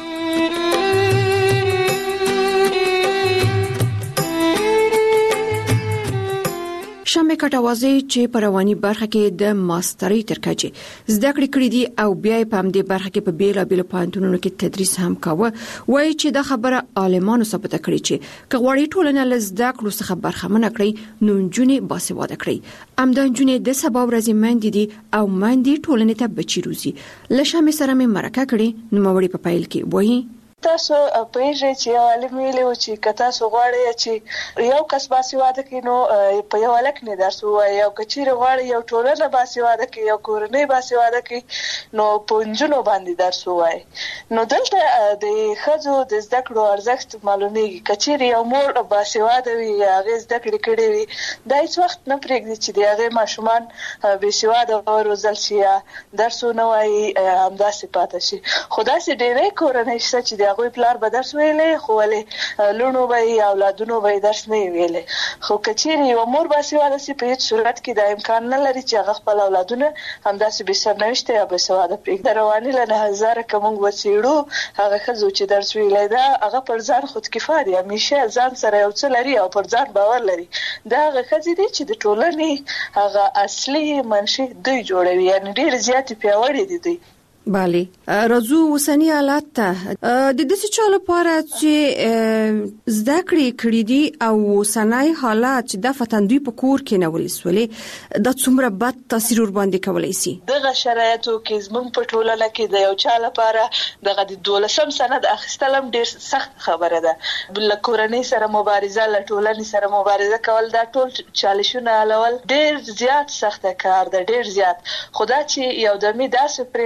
شمه کټوازی چې په رواني برخه کې د ماسترۍ تر کچې زده کړې کړې دي او بیا په همدې برخه کې په بیل بیل پوهنتونونو کې تدریس هم کاوه، وایي چې د خبره عالمانو ثابت کړي چې کغوړی ټولنه له زده کړو څخه برخمنه کړي نو نجونې باسواده کړي. امدا نجونې د سبا ورځې مندې دي او مندې ټولنې ته بچی روزي. له شمه سره مې مرکه کړي نو موري په پایل کې وایي تاسو په یوه چې عالم ویلو چې کتا سو غواړي چې یو کس باسواده کینو په یو لک نه درسو یو کچیر غواړي یو ټولنه باسواده کی یو کورنۍ باسواده کی نو پونځونو باندې درسو وای. نو دلته د خځو د زده کړو ارزښت معلومیږي. کچیر یو مور باسواده وي هغه زده کړې کړې وي دا هیڅ وخت نه پرېږدي چې هغه ماشومان باسواده او روزل شي درسو نه وای همداسې پاتې شي. خدای سي ډېرې کورنۍ شته چې هغه پلار به درس ویلې خو ولې لونو به اولادونو به درس نه ویلې. خو کچېرې یو مور باسواده سي په هیڅ صورت کې د امکان نه لري چې هغه خپل اولادونه همداسې بې سرنوشته یا باسواده پرېږدي. رواني له نه هزاره که موږ وڅېړو هغه ښځو چې درس ویلی ده هغه پر ځان خودکفا دي، همیشه ځان سره یو څه لري او پر ځان باور لري. دا هغه ښځې دي چې د ټولنې هغه اصلي منشي دوی جوړوي، یعنې ډېر زیاتې پیاوړې دي دوی. بله راځو اوسنی حالت ته د دې څه لپاره چې زده کړې کړې دي او اوسنی حالت چې د فتندوی په کور کې نه ولسولې د څومره بد تاثیر ور باندې کولای شي. دغه شرایطو کې زموږ په ټولنه کې د یو چا لپاره دغه د دولسم سند اخیستلم ډیر سخت خبره ده. بل کورنۍ سره مبارزه، له ټولنې سره مبارزه کول دا ټول چالشونه حلول ډیر زیات سخت کار ده، ډیر زیات. خدا چې یو دمي داسې پریکړه کې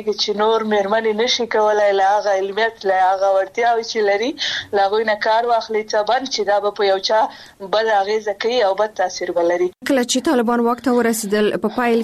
کېږي چې نور مېرمنې نشي کولای لا هغه علمیت لا هغه ورتیاوي چې لري لا غوښنه کار واخلي ته باندې چې دا په یو چا بد اغیزه کوي او بد تاثیر ولري. کله چې طالبان وخت ورسېدل په پایل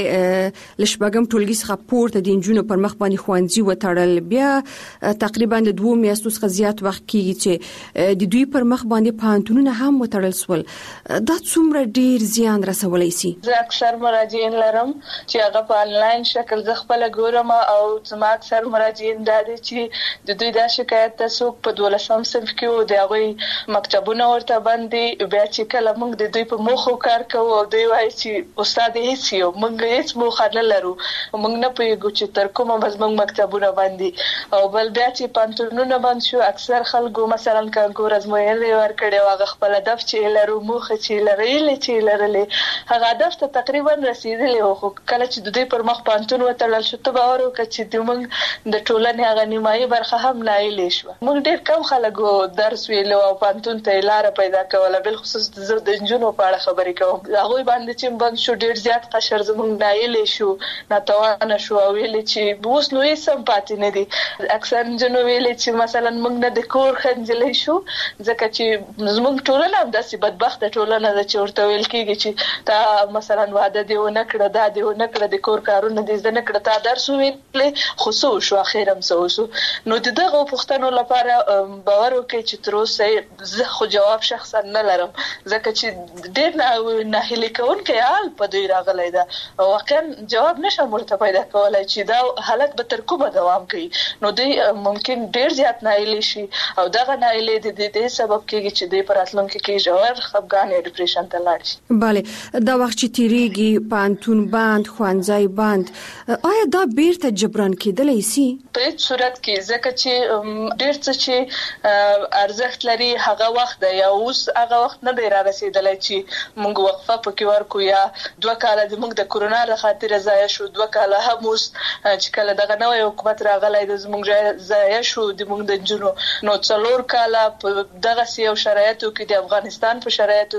کې لشبګم ټولګي څخه پورته د انجونو پر مخ باندې خوانځي وتړل بیا تقریبا د دوه میاشتو څخه زیات وخت کېږي چې د دوی پر مخ باندې پانتونونه هم وتړل سول. دا څومره ډیر زیان رسولای شي؟ زه اکثر مراجعین لرم چې هغه په انلاین شکل ز خپل ګورم او زما اکثر مراجعین دا دي چې د دوی دا شکایت تاسو په دولسم صنف کې د هغه مکتبونه ورته باندې بیا چې کله موږ د دوی په مخو کار کوو او دوی وایي چې استاد هیڅ یو موږ هیڅ موخه نه لرو موږ نه پوهیږو چې تر کومه به زموږ مکتبونه باندې او بل بیا چې پانتونونه باندې شو اکثر خلکو مثلا کانکور ازموینې ورکړي او هغه خپل هدف چې لرو موخه چې لري چې لرلې هغه هدف ته تقریبا رسیدلی او کله چې د دوی پر مخ پانتون وتړل شو ته باور وکړه چې د موږ د ټولنې هغه نیمایي برخه هم نایلې شو. موږ ډېر کم خلکو درس ویلو او پانتون ته لار پیدا کوله بل خصوص د جنونو په اړه خبرې کوم هغه باندې چې بند شو ډیر زیات قشر زمونږ نایلې شو ناتوانه شو او ویل چې اوس نو یې سم پاتې نه دي اکثر جنو ویل چې مثلا موږ نه د کور خنجلې شو ځکه چې زمونږ ټولنه هم داسې بدبخته ټولنه ده چې ورته ویل کېږي چې تا مثلا واده دی ونه کړه دا دی ونه کړه د کور کارونه دې زده نه کړه تا درس ویلې خو څه وشو اخر هم څه وشو. نو دغه پوښتنو لپاره باور وکړئ چې تر اوسه زه خو جواب شخصا نه لرم ځکه چې ډېر نه هلي کوونکی حال په دوی راغلی ده او واقعا جواب نشم ورته پیدا کولای چې دا حالت به تر کومه دوام کوي. نو دوی ممکن ډېر زیات ناهیلي شي او دغه ناهیلي د دې سبب کېږي چې دوی په راتلونکي کې ژور خفګان یا ډیپریشن ته لاړ شي. بله دا وخت چې تیریږي پانتون بند خوانځای بند آیا دا بیرته جبران کېدلی شي؟ په هیڅ صورت کې ځکه چې ډېر څه چې ارزښت لري هغه وخت دی یا اوس هغه وخت نه دی را رسیدلی چې موږ وقفه پکې ورکو یا دوه کاله د موږ د کورونا له خاطره ضایع شو دوه کاله هم اوس چې کله دغه نوی حکومت راغلی د زموږ ضایع شو د موږ د نجونو نو څلور کاله په دغسې یو شرایطو کې د افغانستان په شرایطو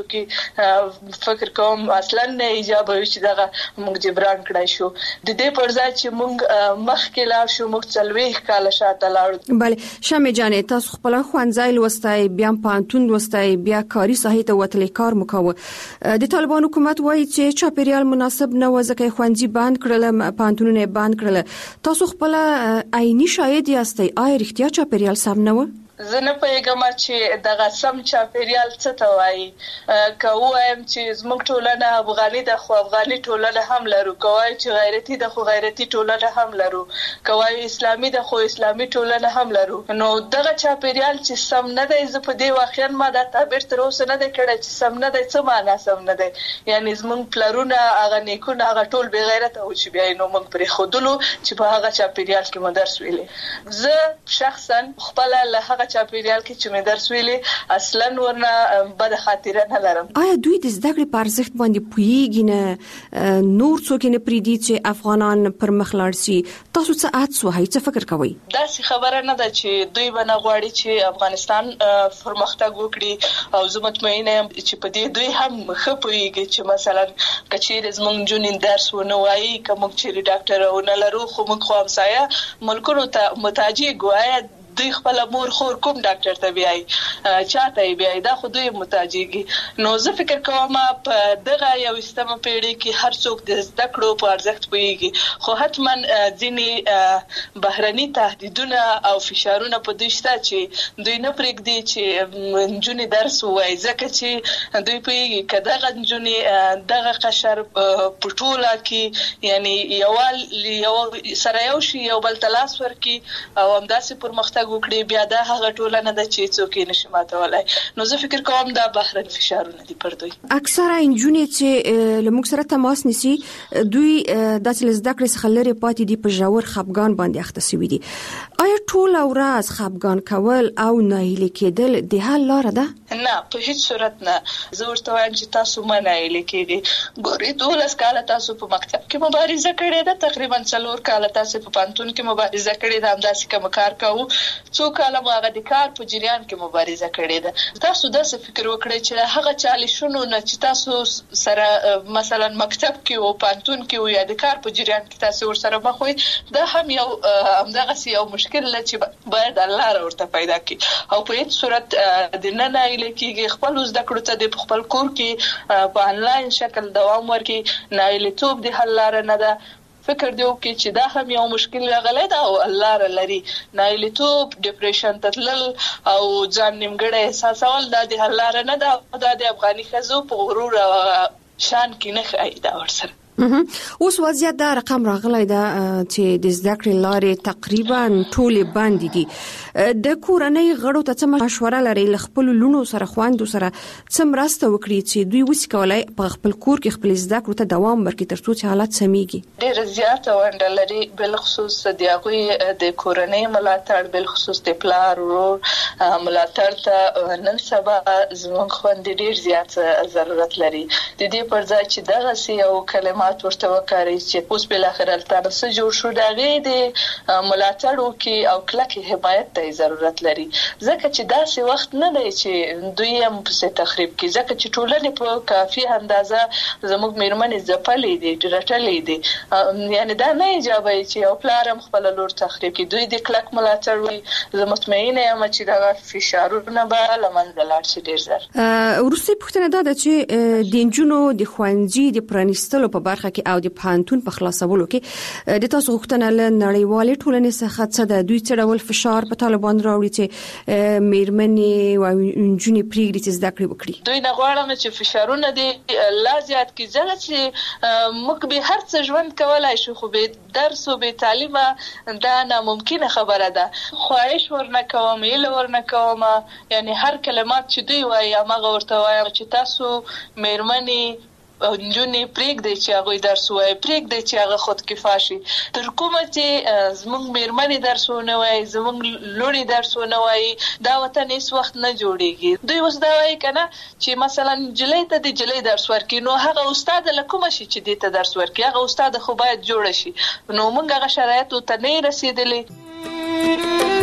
کې فکر کوم اصلا نه ایجاب وي چې دغه موږ جبران کړای شو د دې پر ځای چې موږ مخکې لاړ شو موږ څلوېښت کاله شاته لاړو. بله شمې جانې تاسو خپل ښوونځی لوستی بیا پانتون لوستی بیا کاري ساحې ته وتلی کار مو کوه د طالبان حکومت وایي چې چاپیریال مناسب نه و ځکه ښوونځي بند کړل پانتونونه بند کړل تاسو خپل عیني شاهد یاستئ آیا رښتیا چاپیریال سم نه و؟ زه نه پوهیږم چې دغه سم چاپیریال څه ته وایي که ووایم چې زموږ ټولنه افغاني ده خو افغاني ټولنه هم لرو که وایو چې غیرتي ده خو غیرتي ټولنه هم لرو که وایو اسلامي ده خو اسلامي ټولنه هم لرو نو دغه چاپیریال چې سم نه دی زه په دې واقعا ما دا تعبیر تر اوسه نه دی کړی چې سم نه دی څه معنا سم نه دی یعنی زموږ پلرونه هغه نیکونه هغه ټول بې غیرته و چې بیا یې نو موږ پرېښودلو چې په هغه چاپیریال کې مو درس ویلی. زه شخصا خپله له هغه چاپیریال کې چې مې درس ویلي اصلا ورنه بد خاطره نه لرم. آیا دوی د زده کړې په ارزښت باندې پوهیږي نه نور څوک نه پریدي چې افغانان پر مخ لاړ شي تاسو څه عادت وهئ څه فکر کوئ؟ داسې خبره نه ده چې دوی به نه غواړي چې افغانستان پرمختګ وکړي او زه مطمئنه یم چې په دې دوی هم ښه پوهیږي چې مثلا که چیرې زموږ نجونې درس ونه وایي که موږ چیرې ډاکټره ونه لرو خو موږ خو همسایه ملکونو ته محتاج یو آیا دوی خپل مور خور کوم ډاکټر ته بیاي چاته بیاي دا خو دوی محتاجيږي نو زه فکر کوم په دغه یو استمه پیړۍ کې هر څوک د زده کړو په ارزښت پوهیږي خو حتما ځینې بهرني تهدیدونه او فشارونه په دوی شته چې دوی نه پرېږدي چې نجونې درس ووایي ځکه چې دوی پوهیږي که دغه نجونې دغه قشر په ټوله کې یعنی یو سره یو شي یو بل ته لاس ورکړي او همداسې پرمختګ وکړي بیا دا هغه ټولنه ده چې څوک یې نشي ماتولی نو زه فکر کوم دا بهرني فشارونه دي پر دوی. اکثره نجونې چې له موږ سره تماس نیسي دوی داسې له زده کړې څخه لرې پاتې دي په ژور خفګان باندې اخته شوي دي. آیا ټوله ورځ خفګان کول او ناهیلي کېدل د حل لاره ده؟ نه په هیڅ صورت نه. زه ورته وایم چې تاسو منایل کېږي. ګوري دولس کاله تاسو په مکتب کې مبارزه کړې ده، تقریبا څلور کاله تاسو په پانتون کې مبارزه کړې ده، همداسې کوم کار کوو، څو کاله مو هغه د کار په جریان کې مبارزه کړې ده. تاسو داسې فکر وکړئ چې هغه چالشونو نه چې تاسو سره مثلا مکتب کې او پانتون کې او یا د کار په جریان کې تاسو ور سره مخ وي، دا هم یو همدغه یو مشکل لري چې باید الله ورته پیدا کړي. او په هیڅ صورت د نه نه لکه خپل زده کړو ته د خپل کور کې په انلاین شکل دوام ورکړي. نایلیتوب د حل لار نه ده. فکر دی وکړي چې دا هم یو مشکل راغلی دا او الله لري. نایلیتوب، ډیپریشن تتلل او ځان نیمګړی احساسول دا د حل لار نه ده. دا د افغاني ښځو په غرور شان کې نه ښایي دا ورسره. اوس وضعیت دا رقم راغلی دا چې د زده کړې لارې تقریبا ټولې بندې دي. د کورنۍ غړو ته څه مشوره لري ل خپل لونو سره خويندو سره څه مرسته وکړي چې دوی وڅ کولای په خپل کور کې خپل زده کړو ته دوام ورکړي ترڅو چې حالت سميږي؟ ډېر زیات ونډه لري، بل خصوص د هغه د کورنۍ ملاتړ، بل خصوص د پلار ورور ملاتړ ته نن سبا زموږ خويندې ډېر زیات ضرورت لري. د دې پر ځای چې دغه سی او کلمات ورته وکړي چې اوس بل اخر تاسو جوړ شو دا غي د ملاتړ وکي او کلکه حمایت ته ضرورت لري. ځکه چې داسې وخت نه دی چې دوی هم په تخریب کې، ځکه چې ټولنه په کافي اندازه زموږ میرمنې ځپلې دي، ډرټلې دي. یعنی دا نه ایجابي چې او پلار هم خپل لور تخریب کې، دوی د کلک ملاتړ وي. زه مطمئنه یم چې دا فشارونه به لمنځه لاړ شي ډیر زر. ورسې پوښتنه دا ده چې د انجونو د خوانځي د پرانیستلو په برخه کې او د پانتون په خلاصولو کې د تاسو غوښتنه له نړیوالې ټولنې څخه څه د دوی څه ډول فشار په طالبان راوړي چې میرمنې او انجونې پریږدي چې زده کړې وکړي؟ دوی نه غواړم چې فشارونه دي لا زیات کی، ځکه چې موږ به هر څه ژوند کولای شو خو به درس او به تعلیم دا ناممکنه خبره ده. خواهش ورنه کوم، ایله ورنه کوم، یعنی هر کلمات چې دوی وایي هغه ورته وایم چې تاسو میرمنې او نجونې پرېږدي چې هغه درس وایي، پرېږدي چې هغه خود کفایه شي. تر کومه چې زموږ میرمنې درسونه وایي، زموږ لوري درسونه وایي، دا وطن هیڅ وخت نه جوړیږي. دوی اوس دا وایي کنه چې مثلا جلې ته د جلې درس ورکړي، نو هغه استاد له کومه شي چې دې ته درس ورکړي، هغه استاد خو باید جوړ شي. نو موږ هغه شرایط ته نه رسیدلې.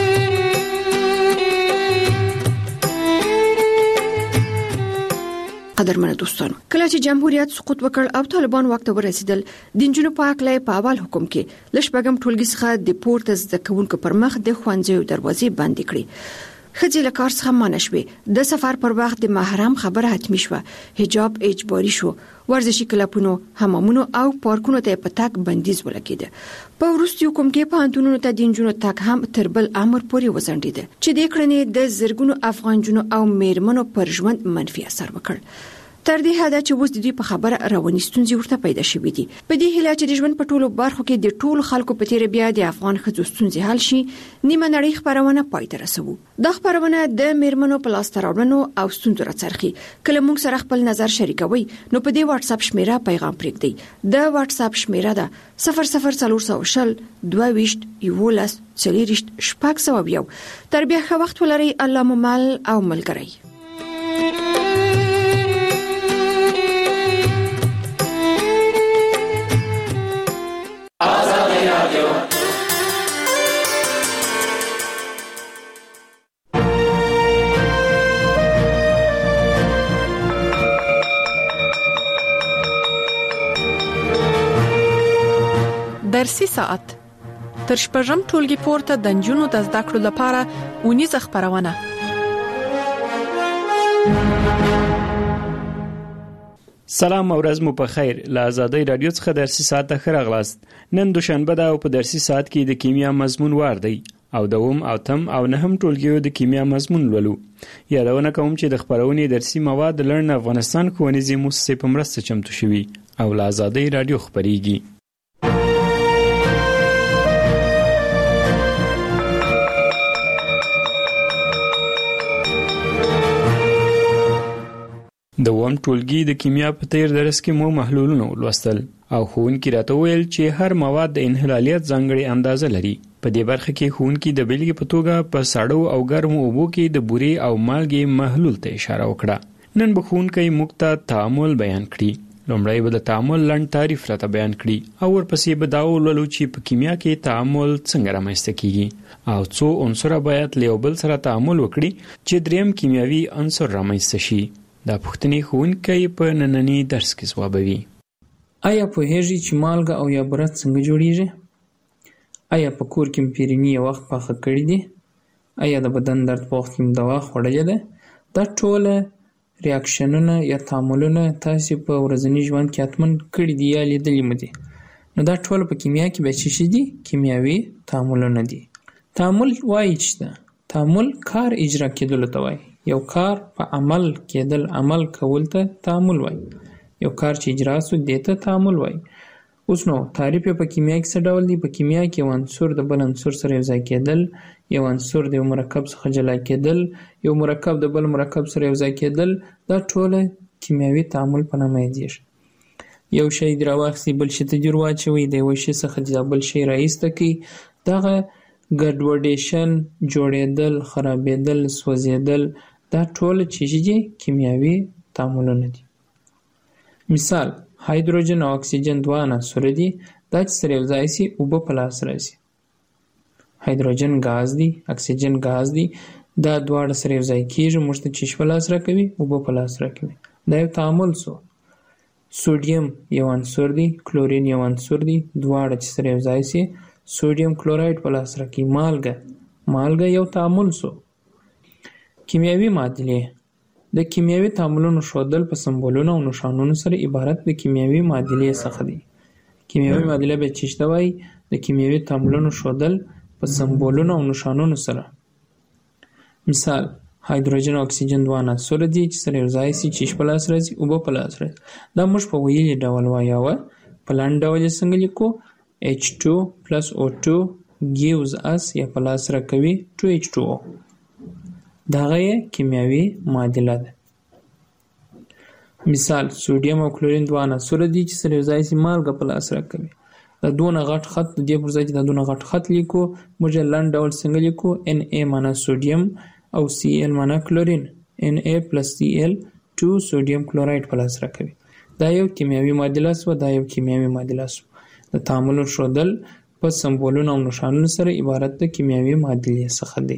قدرمنه دوستانو، کله چې جمهوریت سقوط وکړ او طالبان واک ته ورسېدل، د انجونو په حق لای په اول حکم کې لشبګم ټولګي څخه د پورته زده کوونکو پر مخ د خوانځو دروازې بندې کړې. خځې له کار څخه منع شوې، د سفر پر وخت د محرم خبره حتمی شوه، حجاب اجباري شو، ورزشي کلبونو، حمامونو او پارکونو ته په تک بندیز ولګېده. په وروستي حکم کې پوهنتونونو ته د انجونو تک هم تر بل امر پورې وځنډېده چې د کړنې د زرګونو افغان جنو او میرمنو پر ژوند منفي اثر وکړ. تر دې حد چې اوس د دوی په خبره رواني ستونزې ورته پیدا شوې دي. په دې هیله چې د ژوند په ټولو برخو کې د ټولو خلکو په تیر بیا د افغان ښځو ستونزې حل شي، نیمه نړۍ خبرونه پای ته رسوو. دا خبرونه د میرمنو په لاس راوړنو او ستونزو راڅرخي. کله موږ سره خپل نظر شریکوي نو په دې واتس اپ شمیره پیغام پرېږدئ. د واتس اپ شمیره ده صفر صفر څلور سوه شل دوه ویشت یولس څلوېښت شپږ سوه یو. تر بیا ښه وخت ولرئ. الله مو مل او ملګری. درسي ساعت تر شپږم ټولګي پورته د نجونو د زده کړو لپاره ونیزه خبرونه. سلام او ورځ مو په خیر. له آزادۍ رادیو څخه درسي ساعت ته ښه راغلاست. نن دوشنبه ده او په درسي ساعت کې د کیمیا مضمون وار دی او دوم او تم او نهم ټولګیو د کیمیا مضمون لولو. یادونه کوم چې د خبرونې درسي مواد لرن افغانستان ښوونیزې مؤسسې په مرسته چمتو شوي او له آزادۍ رادیو خبريږي. د وم ټولګي د کیمیا په تیر درس کې مو محلولونه ولوستل او ښوونکي راته ویل چې هر مواد د انحلالیت ځانګړي اندازه لري. په دې برخه کې ښوونکي د بیلګې په توګه په سړو او ګرمو اوبو کې د بورې او مالګې محلول ته اشاره وکړه. نن به ښوونکی موږ ته تعامل بیان کړي. لومړی به د تعامل لنډ تعریف راته بیان کړي او ورپسې به دا ولولو چې په کیمیا کې تعامل څنګه رامنځته کیږي او څو عنصره باید له یو بل سره تعامل وکړي چې دریم کیمیاوي عنصر رامنځته شي. دا پوښتنې ښوونکی په ننني درس کې ځوابوي. آیا پوهیږئ چې مالګه او یا برت څنګه جوړیږي؟ آیا په کور کې مو پیرني یو وخت پاخه کړي دي؟ آیا د بدن درد په وخت کې مو دوا خوړلې ده؟ دا ټوله ریاکشنونه یا تعاملونه تاسې په ورځني ژوند کې حتمن کړي دي یا لیدلي مو دي. نو دا ټوله په کیمیا کې بیا څه شي دي؟ کیمیاوي تعاملونه دي. تعامل وایي چې تعامل کار اجرا کېدلو ته وایي. یو کار په عمل کېدل، عمل کول ته تعامل وایي. یو کار چې اجرا سو دې ته تعامل وایي. اوس نو تعریف په کیمیا کې څه ډول دی؟ په کیمیا کې یو عنصر د بل عنصر سره یو ځای کېدل، یو عنصر د یو مرکب څخه جلا کېدل، یو مرکب د بل مرکب سره یو ځای کېدل، دا ټوله کیمیاوي تعامل په نامه یادیږي. یو شی دې راواخلئ بل شي ته دې ور واچوئ، د یوه شي څخه د بل شی راایسته کړئ. دغه ګډوډیشن، جوړېدل، خرابېدل، سوځېدل، دا ټوله چې دي کیمیاوي تعاملونه دي. مثال هایدروجن او اکسیجن دوه عناصر دي. دا چې سره یو ځای سي اوبه په لاس راځي. هایدروجن ګاز دی، اکسیجن ګاز دی. دا دواړه سره یو ځای کېږي، موږ ته چیش په لاس راکوي، اوبه په لاس راکوي. دا یو تعامل سو. سوډیم یو عنصر دی، کلورین یو عنصر دی. دواړه چې سره یو ځای سي سوډیم کلوراید په لاس راکوي. مالګه مالګه یو تعامل سو. کیمیاوي معادلې د کیمیاوي تعاملونو ښودل په سمبولونو او نښانونو سره عبارت د کیمیاوي معادلې څخه دی. کیمیاوي معادله به څه ته وایي؟ د کیمیاوي تعاملونو ښودل په سمبولونو او نښانونو سره. مثال هایدروجن او اکسیجن دوه عناصر دي چې سره یو ځای سي، چې په لاس راځي، اوبه په لاس راځي. دا موږ په ویلي ډول وایو. په لاندې ډول یې څنګه لیکو؟ ایچ ټو plus او ټو gives us یا په لاس راکوي ټو ایچ ټو او. دغه یې کیمیاوي معادله ده. مثال سوډیم او کلورین دوه عناصر دي چې سره یو ځای سي، مالګه په لاس راکوي. دا دونه غټ خط د دې پر ځای چې دا دونه غټ خط لیکو، موږ یې لاندې ډول څنګه لیکو؟ ان ای معنا سوډیم او سی ال معنا کلورین. ان ای پلس سی ال ټو سوډیم کلوراید په لاس راکوي. دا یو کیمیاوي معادله سوه. دا یو کیمیاوي معادله سوه. د تعاملونو ښودل په سمبولونو او نښانونو سره عبارت د کیمیاوي معادلې څخه دی.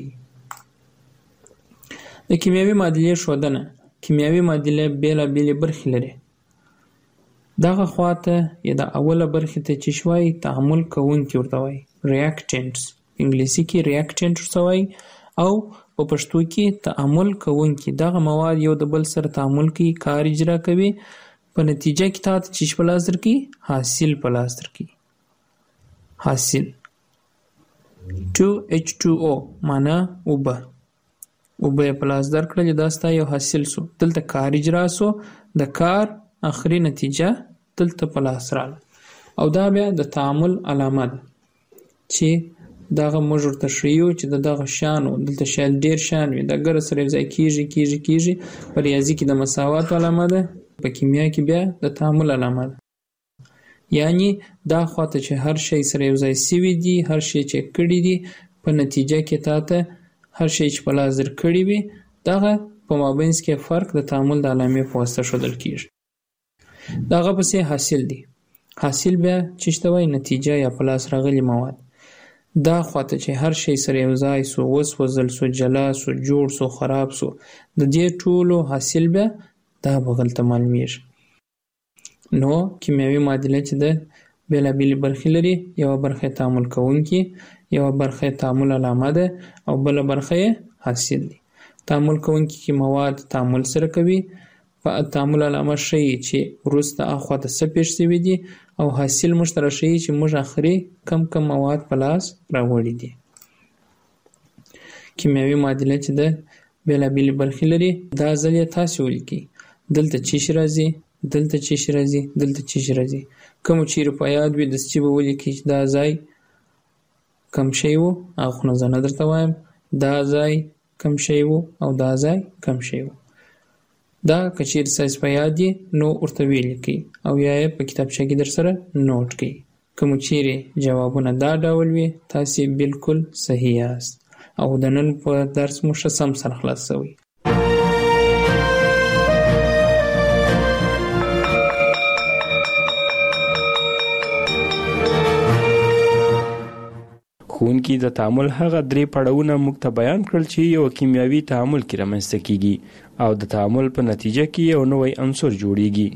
د کیمیاوي معادلې ښودنه. کیمیاوي معادله بېلابېلې برخې لري. دغه خواته یا د اوله برخې ته چې وایي تعامل کوونکي ورته وایي، ریاکټنټس. انګلیسي کې ریاکټنټ ورته وایي او په پښتو کې تعامل کوونکي. دغه مواد یو د بل سره تعامل کوي، کار اجرا کوي، په نتیجه کې تاسو چې په لاس درکړي حاصل په لاس درکړي. حاصل ټو ایچ ټو او معنا اوبه. اوبه په لاس درکړل، دا ستا یو حاصل سو. دلته کار اجرا سو، د کار اخري نتیجه دلته په لاس راغله. او دا بیا د تعامل علامه ده چې دغه موږ ورته ښیو چې د دغه شیانو دلته شاید ډېر شیان وي، دا ګره سره یو ځای کېږي کېږي کېږي. په ریاضي کې د مساوات علامه ده، په کیمیا کې بیا د تعامل علامه ده. یعنی دا خواته چې هر شی سره یو ځای سوي دي، هر شی چې کړي دي، په نتیجه کې تاته هر شی چې په لاس درکړي وي، دغه په مابینځ کې فرق د تعامل د علامې په واسطه ښودل کېږي. دغه پسې حاصل دی. حاصل بیا چې ته وایي نتیجه یا په لاس راغلي مواد. دا خواته چې هر شی سره یو ځای سو، وسوځل سو، جلا سو، جوړ سو، خراب سو، د دې ټولو حاصل بیا دا بغل ته معلومیږي. نو کیمیاوي معادله چې ده بېلابېلې برخې لري. یوه برخه یې تعامل کوونکي، یوه برخه یې تعامل علامه ده او بله برخه یې حاصل دی. تعامل کوونکي کې مواد تعامل سره کوي، په تعامل علامه ښیي چې وروسته اخواته څه پېښ شوي دي، او حاصل موږ ته راښیي چې موږ اخري کم کم مواد په لاس راوړي دي. کیمیاوي معادله چې ده بېلابېلې برخې لري. دا ځل یې تاسې ولیکئ. دلته چې شي راځي، دلته چې شي راځي، دلته چې شي راځي. کوم چیرې په یاد وي دستي به ولیکئ چې دا ځای کم شی و، اخونه زه نه درته وایم، دا ځای کم شی و او دا ځای کم شی و. دا که چیرې ستاسې په یاد یې نو ورته ویې لیکئ او یا یې په کتابچه کې در سره نوټ کړئ. که مو چیرې جوابونه دا ډول وي تاسې بالکل صحیح یاست او د نن په درس مو ښه سم سره خلاص شوی. ښوونکي د تعامل هغه درې پړاوونه موږ ته بیان کړل چې یو کیمیاوي تعامل کې رامنځته کیږي او د تعامل په نتیجه کې یو نوی عنصر جوړیږي.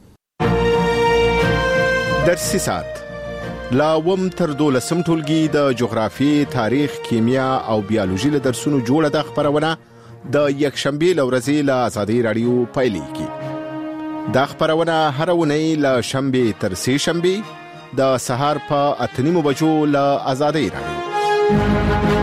درسي ساعت لا وم تر دولسم ټولګي د جغرافي، تاریخ، کیمیا او بیولوژي له درسونو جوړه د خبرونه د یکشنبه لورځي له آزادۍ رادیو پایلیږي. دا خبرونه هر اونۍ له شنبه تر سه شنبه د سهار په اتنیمو بجو له آزادۍ رادیو.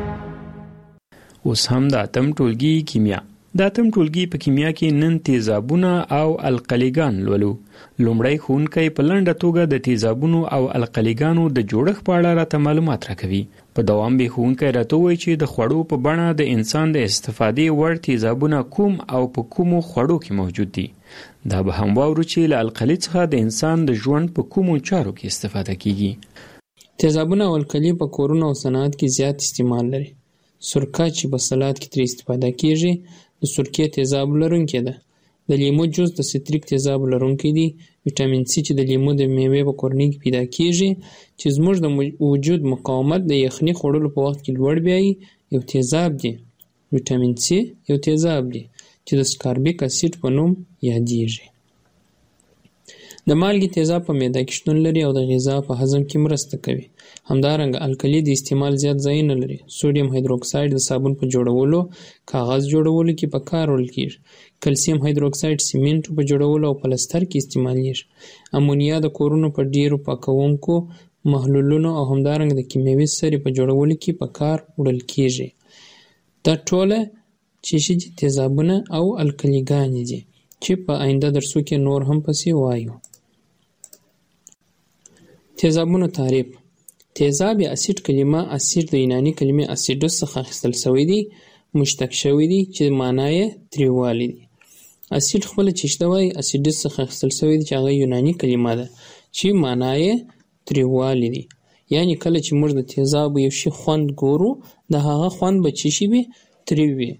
اوس هم د اتم ټولګي کیمیا. د اتم ټولګي په کیمیا کې نن تیزابونه او القلیګان لولو. لومړی ښوونکی په لنډه توګه د تیزابونو او القلیګانو د جوړښت په اړه راته معلومات راکوي. په دوام به ښوونکی راته وایي چې د خوړو په بڼه د انسان د استفادې وړ تیزابونه کوم او په کومو خوړو کې موجود دي. دا به هم واورو چې له القلي څخه د انسان د ژوند په کومو چارو کې استفاده کیږي. تیزابونه او القلي په کورونو او صنعت کې زیات استعمال لري. سرکه چې په سلاد کې ترې استفاده کیږي د سرکې تیزاب لرونکې ده. د لیمو جوس د ستریک تیزاب لرونکی دی. ویټامین سی چې د لیمو د میوې په کورنۍ کې پیدا کیږي چې زموږ د وجود مقاومت د یخني خوړلو په وخت کې لوړ بیایي یو تیزاب دی. ویټامین سی یو تیزاب دی چې د سکاربیک اسید په نوم یادیږي. د مالګې تیزاب په معده کې شتون لري او د غذا په هضم کې مرسته کوي. همدارنګه القلي د استعمال زیات ځای نه لري. سوډیم هایدروکساید د صابون په جوړولو، کاغذ جوړولو کې په کار وړل کیږي. کلسیم هایدروکساید سیمنټ په جوړولو او پلستر کې استعمالیږي. امونیا د کورونو په ډیرو پاکونکو محلولونو او همدارنګه د کیمیاوي سرې په جوړولو کې په کار وړل کیږي. دا ټوله چې تیزابونه او القلیګانې دي چې په آینده درسو کې نور هم پسې وایو. تیزابونو تعریف. تیزاب یا اسید کلمه اسید د یوناني کلمې اسیدوس څخه اخیستل شوی دی، مشتق شوی دی چې معنی یې تریوالی دی. اسید خپل چشته وای اسیدوس څخه اخیستل شوی دی چې هغه یوناني کلمه ده چې معنی یې تریوالی دی. یعنی کله چې موږ د تیزاب یو شی خوند ګورو د هغه خوند به چی شي وي؟ تریو وي.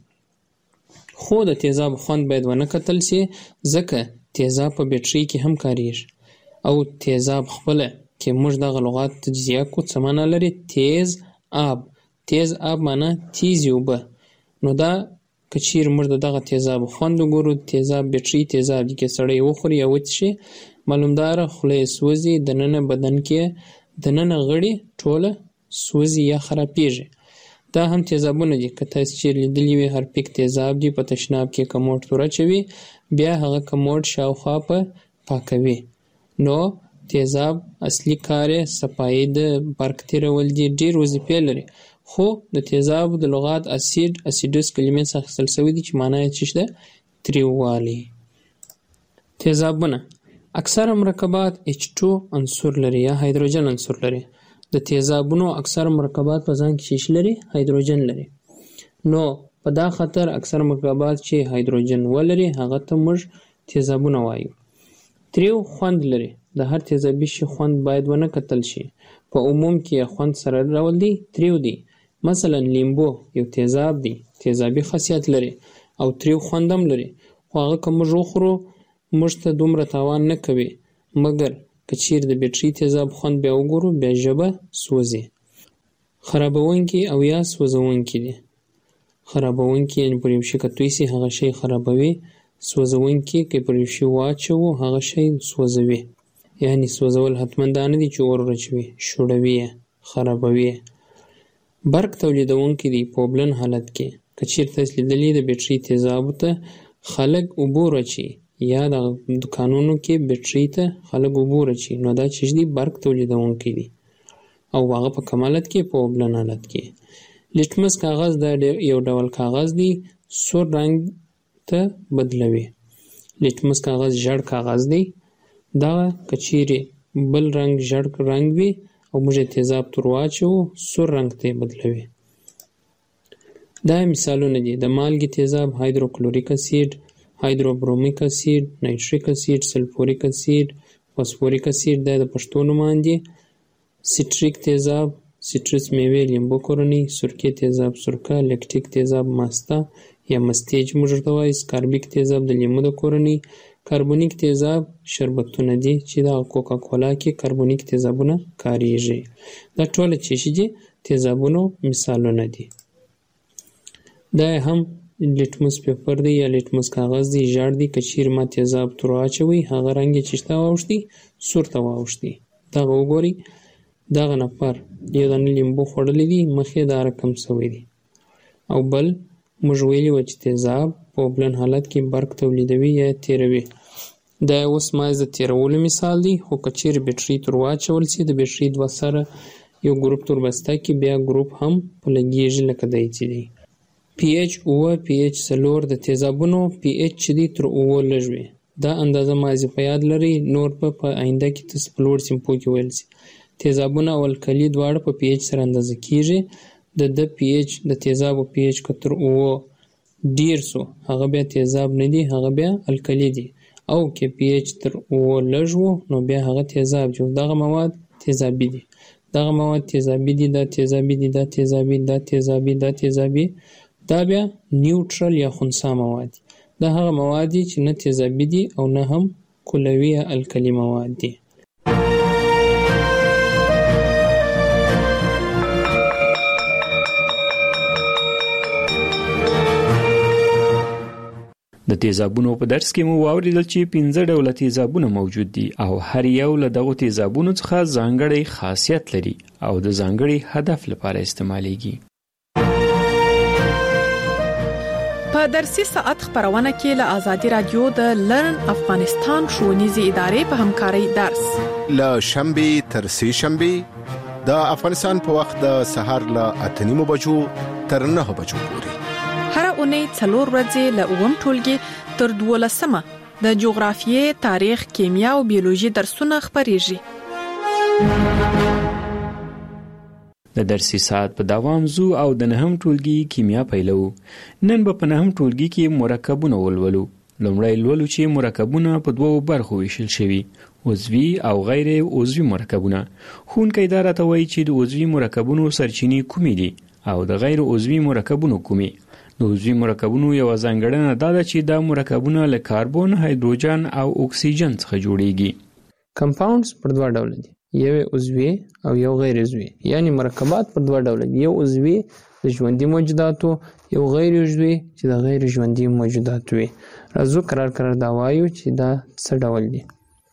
خو د تیزاب خوند باید ونه کتل شي ځکه تیزاب په بیټرۍ کې هم کاریږي او تیزاب خپله که موږ دغه لغات تجزیه کو څه معنا لري؟ تیز آب. تیز آب معنا تیزې اوبه. نو دا که چیرې موږ د دغه تیزاب خوند وګورو، تیزاب بیټرۍ تیزاب دي که سړی وخوري یا وڅښي معلومداره خوله یې سوځي، دننه بدن کې دننه غړي ټوله سوځي یا خرابیږي. دا هم تیزابونه دي. که تاسو چیرې لیدلي وي هرپیک تیزاب دی په تشناب کې کموډ تور اچوي بیا هغه کموډ شاوخوا په پاکوي. نو تیزاب اصلي کار یې صفایي د برق تیرول دي. ډېر وظیفې لري خو د تیزاب د لغات اسید اسیدوس کلمې څخه اخیستل شوی دي چې معنی یې څه ده؟ تریووالی. تیزابونه اکثره مرکبات اچ ټو عنصر لري یا هایدروجن عنصر لري. د تیزابونو اکثره مرکبات په ځان کې څه لري؟ هایدروجن لري. نو په دا خاطر اکثره مرکبات چې هایدروجن ولري هغه ته موږ تیزابونه وایو. تریو خوند لري. د هر تیزابي شي خوند باید ونه کتل شي. په عموم کې خوند سره ډول دی تریو دی. مثلا لیمبو یو تیزاب دی، تیزابي خاصیت لري او تریو خوند هم لري. خو هغه که موږ وخورو موږ ته دومره تاوان نه کوي، مګر که چیرې د بیټرۍ تیزاب خوند بیا وګورو بیا ژبه سوځي. خرابونکي او یا سوځونکي دي. خرابونکي یعنې پر یو شي که توی سي هغه شی خرابوي. سوځونکي که پر یو شي واچوو هغه شی سوځوي. یعنی سوځول حتما دا نه دي چې اور ورچوي، شوړوي یې، خرابوي یې. برق تولیدونکي دي په اوبلن حالت کې. که چیرې تاسو لیدلي د بیټرۍ تیزابو ته خلک اوبه ورچوي یا د دکانونو کې بیټرۍ ته خلک اوبه ورچوي نو دا چې دي برق تولیدونکي دي او هغه په کم حالت کې په اوبلن حالت کې. لیټمس کاغذ دا یو ډول کاغذ دی سور رنګ ته بدلوي. لیټمس کاغذ ژړ کاغذ دی. دا که چیرې بل رنګ ژړ رنګ وي او موږ تیزاب تور واچوو سور رنګ ته بدلوي. دا مثالونه دي. د مالګې تیزاب هایدروکلوریک اسید، هایدروبرومیک اسید، نایتریک اسید، سلفوریک اسید، فاسفوریک اسید دا د پښتو نومان دي. سیټریک تیزاب، سیټرس میوې لیمبو کورنۍ، سرکې تیزاب سرکه، لیکټیک تیزاب ماسته یا مستې چې موږ ورته وایو، سکاربیک تیزاب د لیمو د کورنۍ، کاربونیک تیزاب شربتونه دي چې د کوکا کولا کې کاربونیک تیزابونه کاریږي. دا ټول چې دي تیزابونو مثالونه دي. دا هم لیټموس پیپر دی یا لیټموس کاغذ دی، ژړ دی. که چیرې ما تیزاب تور واچوي هغه رنګ یې چې شته واوښتي سور ته واوښتي. دغه وګورئ، دغه نفر یو دانه لیمبو خوړلی دی، مخ یې دا رقم سوی دی. او بل موږ ویلي وو چې تیزاب په اوبلن حالت کې برق تولیدوي یا تیروي. دا اوس مایز د تیرولو مثال دی. خو که چیرې بیټرۍ تور واچول سي د بیټرۍ دوه سره یو ګروپ تور بسته کې بیا ګروپ هم په لګیږي لکه دی چې دی. پی ایچ اوه، پی ایچ څلور د تیزابونو پی ایچ چې دی تر اوه لږ وي. دا اندازه ماضي په یاد لرئ، نور به په آینده کې تاسو په لوړ سیمپو کې ویل سي. تیزابونه او الکلي دواړه په پی ایچ سره اندازه کیږي. د د پی ایچ د تیزابو پی ایچ که تر اوه ډیر سو هغه بیا تیزاب نه دی، هغه بیا الکلي دی. او که پی ایچ تر اوه لږ وو نو بیا هغه تیزاب دی. دغه مواد تیزابي دي، دغه مواد تیزابي دي، دا تیزابي دي، دا تیزابي، دا تیزابي، دا تیزابي. دا بیا نیوټرل یا خنثی مواد دي. دا هغه مواد دي چې نه تیزابي دي او نه هم کلوي یا الکلي مواد دي. د تیزابونو په درس کې مو واوریدل چې پنځه ډوله تیزابونه موجود دي او هر یو له دغو تیزابونو څخه ځانګړی خاصیت لري او د ځانګړي هدف لپاره استعمالیږي. په درسي ساعت خبرونه کې له آزادي رادیو د لرن افغانستان ښوونیزې ادارې په همکارۍ درس له شنبه تر سه شنبه د افغانستان په وخت د سهار له اته نیمو بجو تر نهه بجو پورې. هر اونۍ څلور ورځې له اووم ټولګي تر دولسمه د جغرافیې، تاریخ، کیمیا او بیولوژي درسونه خبرېږي. د درسي ساعت په دوام زو او د نهم ټولګي کیمیا پیلو. نن به په نهم ټولګي کې مرکبونه ولولو. لومړی لولو چې مرکبونه په دوو برخو ویشل شوي، عضوي او غیر عضوي مرکبونه. ښوونکی دا راته وایي چې د عضوي مرکبونو سرچینې کومې دي او د غیر عضوي مرکبونو کومې. د عضوي مرکبونو یوه ځانګړنه دا ده چې دا مرکبونه له کاربن، هایدروجن او اکسیجن څخه جوړیږي. کمپاونډز پر دوه ډوله دي، یو عضوي او یو غیر عضوي. یعنی مرکبات پر دوه ډوله دي، یو عضوي د ژوندي موجوداتو، یو غیر عضوي چې د غیر ژوندي موجوداتو وي. راځو قرار قرار دا وایو چې دا څه ډول دي.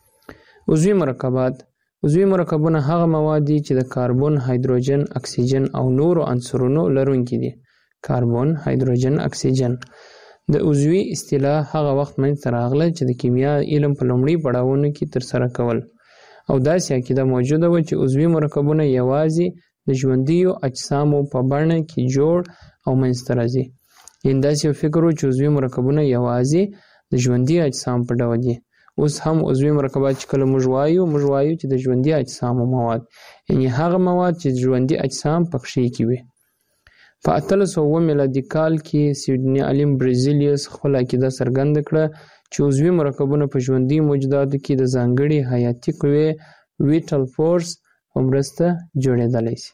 عضوي مرکبات. عضوي مرکبونه هغه مواد دي چې د کاربن، هایدروجن، اکسیجن او نورو عنصرونو لرونکي دي. کاربن، هایدروجن، اکسیجن. د عضوي اصطلاح هغه وخت منځته راغله چې د کیمیا علم په لومړي پړاوونو کې ترسره کول او داسې عقیده موجوده وه چې عضوي مرکبونه یوازې د ژوندیو اجسامو په بڼه کې جوړ او منځته راځي. یعنې داسې یو فکر و چې عضوي مرکبونه یوازې د ژوندي اجسام په ډول دي. اوس هم عضوي مرکبات چې کله موږ وایو موږ وایو چې د ژوندي اجسامو مواد، یعنې هغه مواد چې ژوندي اجسام پکښې کې وي. په اتلس سوه اووه میلادي کال کې سویډني عالم برزیلیوس خپله عقیده څرګنده کړه چې عضوي مرکبونه په ژوندي موجوداتو کې د ځانګړي حیاتي قوې ویټل فورس په مرسته جوړېدلی شي.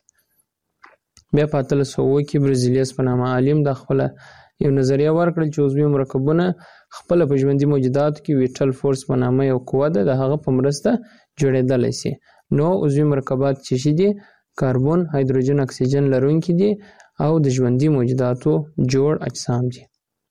بیا په اتلس سوه اووه کې برزیلیوس په نامه عالم دا خپله یو نظریه ورکړل چې عضوي مرکبونه خپله په ژوندي موجوداتو کې ویټل فورس په نامه یو قوه ده، د هغه په مرسته جوړېدلی شي. نو عضوي مرکبات چې دي کاربن، هایدروجن، اکسیجن لرونکي دي او د ژوندي موجوداتو جوړ اجسام دي.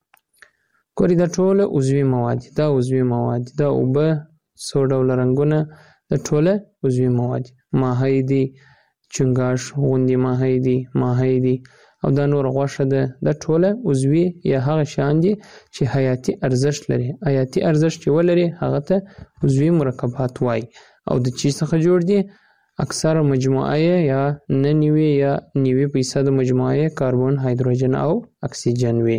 ګورئ دا ټوله عضوي مواد دي، دا عضوي مواد دي، دا اوبه څو ډوله رنګونه دا ټوله عضوي مواد دي. ماهی دي، چنګاښ غوندې ماهی دي، ماهی دي او دا نور غوښه ده. دا ټوله عضوي یا هغه شیان دي چې حیاتي ارزښت لري. حیاتي ارزښت چې ولري هغه ته عضوي مرکبات وایي. او د چی څخه جوړ دي؟ اکثر مجموعه یا نه نیوي یا نیوي فیصد مجموعه کاربن، هایدروجن او اکسیجن وي.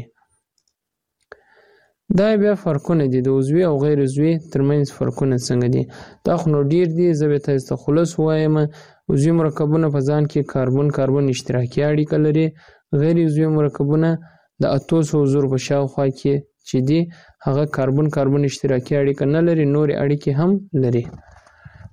دا بیا فرقونه دي د عضوي او غیر عضوي ترمنځ فرقونه څنګه دي. دا خو نو ډیر دي، زه به تاسو ته خلاص وایم. عضوي مرکبونه په ځان کې کاربن کاربن اشتراکي اړیکه لري. غیر عضوي مرکبونه د اتو سوو زرو په شاوخوا کې چې دي هغه کاربن کاربن اشتراکي اړیکه نه لري، نورې اړیکې هم لري.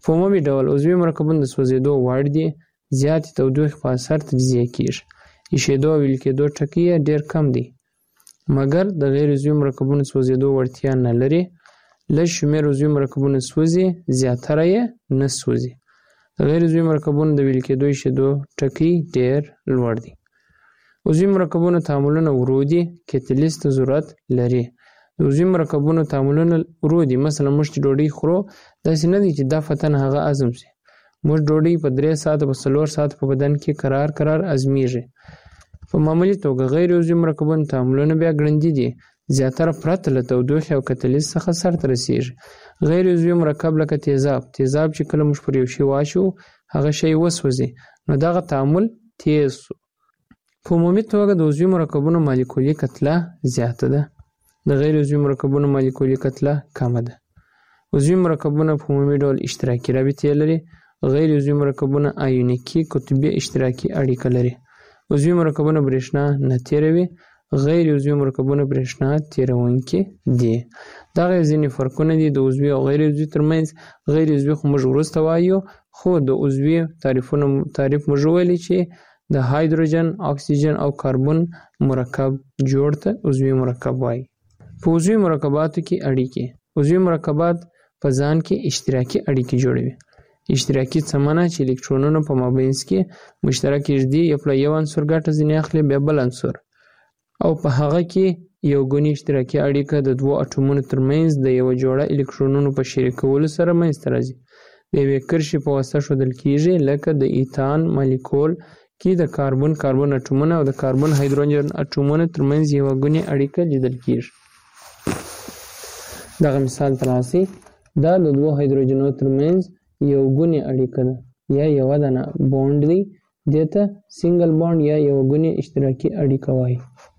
په عمومي ډول عضوي مرکبونه د سوځېدو وړ دي، زیاتې تودوخې په اثر تجزیه کیږي. ایشېدو او ویلې کېدو ټکي یې ډېر کم دي، مګر د غیر عضوي مرکبونو سوځېدو وړتیا نه لري. لږ شمېر عضوي مرکبونه سوځي، زیاتره یې نه سوځي. د غیر عضوي مرکبونو د ویلې کېدو ایشېدو ټکي ډېر لوړ دي. عضوي مرکبونو تعاملونه ورو دي، کتلیز ته ضرورت لري. د عضوي مرکبونو تعاملونه ورو دي. مثلا موږ چې ډوډۍ خورو، داسې نه دي چې دا فتن هغه هضم شي. موږ ډوډۍ په درې ساعته په څلور ساعته په بدن کې قرار قرار هضمېږي. په معمولي توګه غیر عضوي مرکبونو تعاملونه بیا ګړندي دي، زیاتره پرته له تودوخې او کتلیز څخه سرته رسېږي. غیر عضوي مرکب لکه تیزاب تیزاب چې کله موږ پر یو شي واچوو هغه شی وسوځي، نو دغه تعامل تیز شو. په عمومي توګه د عضوي مرکبونو مالیکولي کتله زیاته ده، د غیر عضوي مرکبونو مالیکولي کتله کمه ده. عضوي مرکبونه په عمومي ډول اشتراکي رابطې لري، غیر عضوي مرکبونه آیونیکي قطبي اشتراکي اړیکه لري. عضوي مرکبونه برېښنا نه تیروي، غیر عضوي مرکبونه برېښنا تیروونکي دي. دغه ځینې فرقونه دي د عضوي او غیر عضوي ترمنځ. غیر عضوي خو موږ وروسته وایو، خو د عضوي تعریفونه تعریف موږ ویلی چې د هایدروجن، اکسیجن او کاربن مرکب جوړ ته عضوي مرکب وایي. په عضوي مرکباتو کې اړیکې. عضوي مرکبات په ځان کې اشتراکي اړیکې جوړوي. اشتراکي څه معنی چې الکترونونه په مابینځ کې مشترک ږدي، یو پله یو عنصر ګټه ځینې اخلي، بیا بل عنصر، او په هغه کې یو ګونی اشتراکي اړیکه د دوو اټومونو ترمنځ د یوه جوړه الکترونونو په شریکولو سره منځته راځي. د یوې کرښې په واسطه ښودل کیږي، لکه د ایتان مالیکول کې د کاربن کاربن اټومونه او د کاربن هایدروجن اټومونو ترمنځ یوه ګونی اړیکه لیدل کیږي. دغه مثال ته راسئ، دا د دوو هایدروجنونو ترمنځ یو ګونی اړیکه ده یا یوه دانه بونډ دی، دې ته سنګل بونډ یا یوه ګونی اشتراکي اړیکه وایي.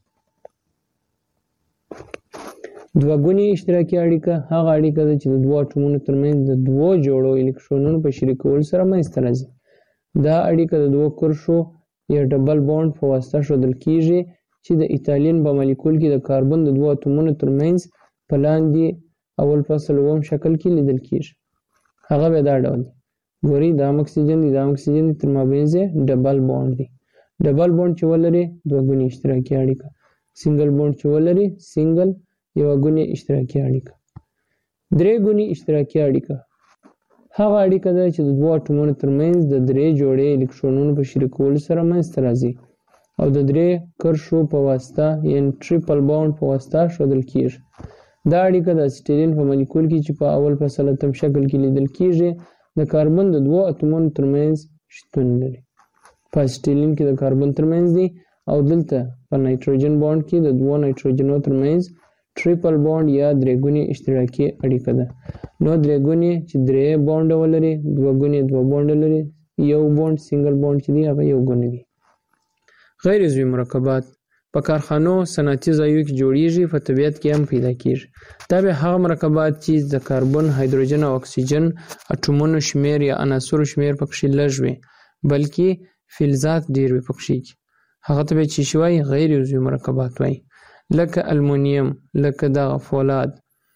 دوه ګونی اشتراکي اړیکه هغه اړیکه ده چې د دوو اټومونو ترمنځ د دوو جوړو الکترونونو په شریکولو سره منځته راځي. دا اړیکه د دوو کرښو یا ډبل بونډ په واسطه ښودل کیږي چې د ایتالین په مالیکول کې د کاربن د دوو اټومونو ترمنځ په لاندې اول فصل اووم شکل کې لیدل کیږي. هغه بیا دا ډول دی، ګورئ دا هم اکسیجن دی، دا هم اکسیجن دی، تر مابینځ یې ډبل بونډ دی. ډبل بونډ چې ولري دوه ګونې اشتراکي اړیکه، سنګل بونډ چې ولري سنګل یوه ګونې اشتراکي اړیکه. درې ګونې اشتراکي اړیکه هغه اړیکه ده چې د دوو اټومونو ترمنځ د درې جوړې الکترونونو په شریکولو سره منځته راځي او د درې کرښو په واسطه یعنې ټریپل بونډ په واسطه ښودل کیږي. دا اړیکه د اسیټیلین په مالیکول کې چې په اول فصل اتم شکل کې لیدل کیږي د کاربن د دوو اتومونو ترمنځ شتون لري. په اسیټیلین کې د کاربن ترمنځ دی او دلته په نایتروجن بونډ کې د دوو نایتروجنونو ترمنځ ټریپل بونډ یا درې ګونې اشتراکي اړیکه ده. نو درې ګونې چې درې بونډه ولري، دوه ګونې دوه بونډه لري، یو بونډ سنګل بونډ چې دی هغه یو ګونې دی. غیر عضوي مرکبات په کارخانو صنعتي ځایونو کې جوړیږي، په طبیعت کې هم پیدا کیږي. دا به هغه مرکبات چې د کاربن، هایدروجن او اکسیجن اټومونو شمیر یا عناصرو شمیر پکښې لږ وي، بلکې فلزات ډیر وي پکښې کې. هغه ته به چې شي وایي غیر عضوي مرکبات وایي، لکه المونیم، لکه دغه فولاد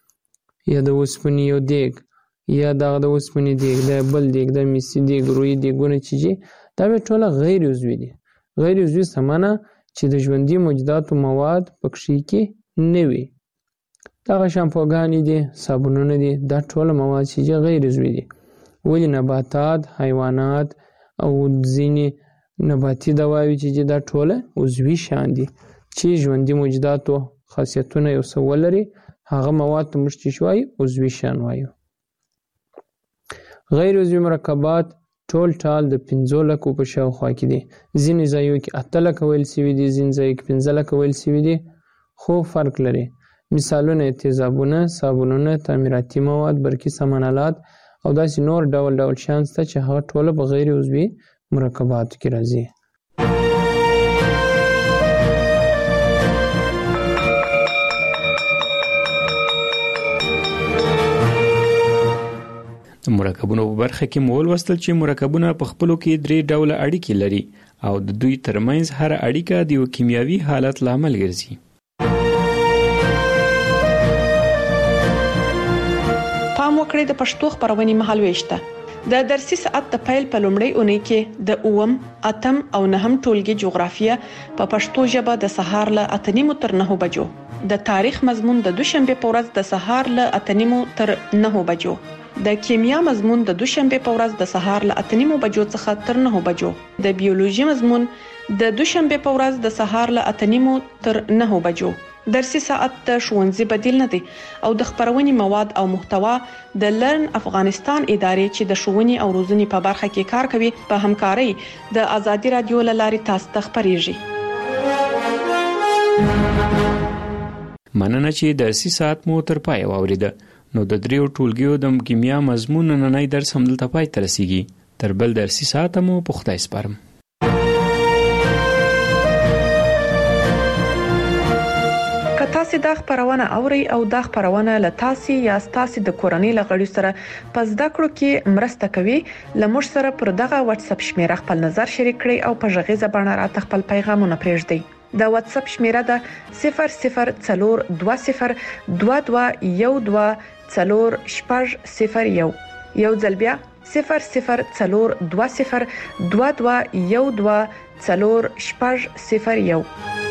یا د اوسپنې یو دیګ یا دغه د اوسپنې دیګ، دا بل دیګ، دا میسي دیګ، رویي دیګونه چې دي دا به ټوله غیر عضوي دي. غیر عضوي څه معنی چې د ژوندي موجوداتو مواد پکښې کې نه وي. دغه شامپوګانې دي، صابونونه دي، دا ټوله مواد چې دي غیر عضوي دي. ولې نباتات، حیوانات او ځینې نباتي دواوې چې دي دا ټوله عضوي شیان دي چې ژوندي موجوداتو خاصیتونه یو څه ولري، هغه مواد ته موږ چې وایو عضوي شیان وایو. غیر عضوي مرکبات ټول ټال د پنځو لکو په شاوخوا کې دي. ځینې ځایو کې اته لکه ویل سوي دي، ځینې ځایو کې پنځه لکه ویل سوي دي، خو فرق لري. مثالونه یې تیزابونه، صابونونه، تعمیراتي مواد، برقي سامانالات او داسې نور ډول ډول شیان شته چې هغه ټوله په غیر عضوي مرکباتو کې راځي. د مرکبونو په برخه کې مو ولوستل چې مرکبونه په خپلو کې درې ډوله اړیکې لري او د دوی ترمنځ هر اړیکه د یو کیمیاوي حالت لامل ګرځي. پام وکړئ د پښتو خبرونې مهالويش ته. د درسي ساعت د پیل په لومړۍ اونۍ کې د اوم، اتم او نهم ټولګي جغرافیه په پښتو ژبه د سهار له اته نیمو تر نهو بجو، د تاریخ مضمون د دوشنبه په ورځ د سهار له اته نیمو تر نهو بجو، د کیمیا مضمون د دوشنبه په ورځ د سهار له اته نیمو بجو څخه تر نهو بجو، د بیولوژي مضمون د دوشنبه په ورځ د سهار له اته نیمو تر نهو بجو. درسي ساعت د ښوونځي بدیل نه دی او د خبرونې مواد او محتوا د لرن افغانستان ادارې چې د ښوونې او روزنې په برخه کې کار کوي په همکارۍ د ازادي رادیو لاري تاسو ته خبريږي. مننه چې درسي ساعت مو تر پای واوریده. نو د دریو ټولګیو د کیمیا مضمون نننۍ درس هم دلته پای ته رسیږي. تر بل درسي ساعت مو په خدای سپارم. که تاسو دا خبرونه اوري او دا خبرونه له تاسو یا تاسو د کورنۍ لغړی سره پس دا کړو کې مرسته کوي لمر سره پر دغه واتس اپ شمیره خپل نظر شریک کړئ او په ژغې زبانه راته خپل پیغامونه پرېږدئ. د واتس اپ شمیره ده صفر صفر څلور دوه صفر دوه دوه یو دوه څلور شپږ صفر یو. یو ځل بیا صفر صفر څلور دوه صفر دوه دوه یو دوه څلور شپږ صفر یو.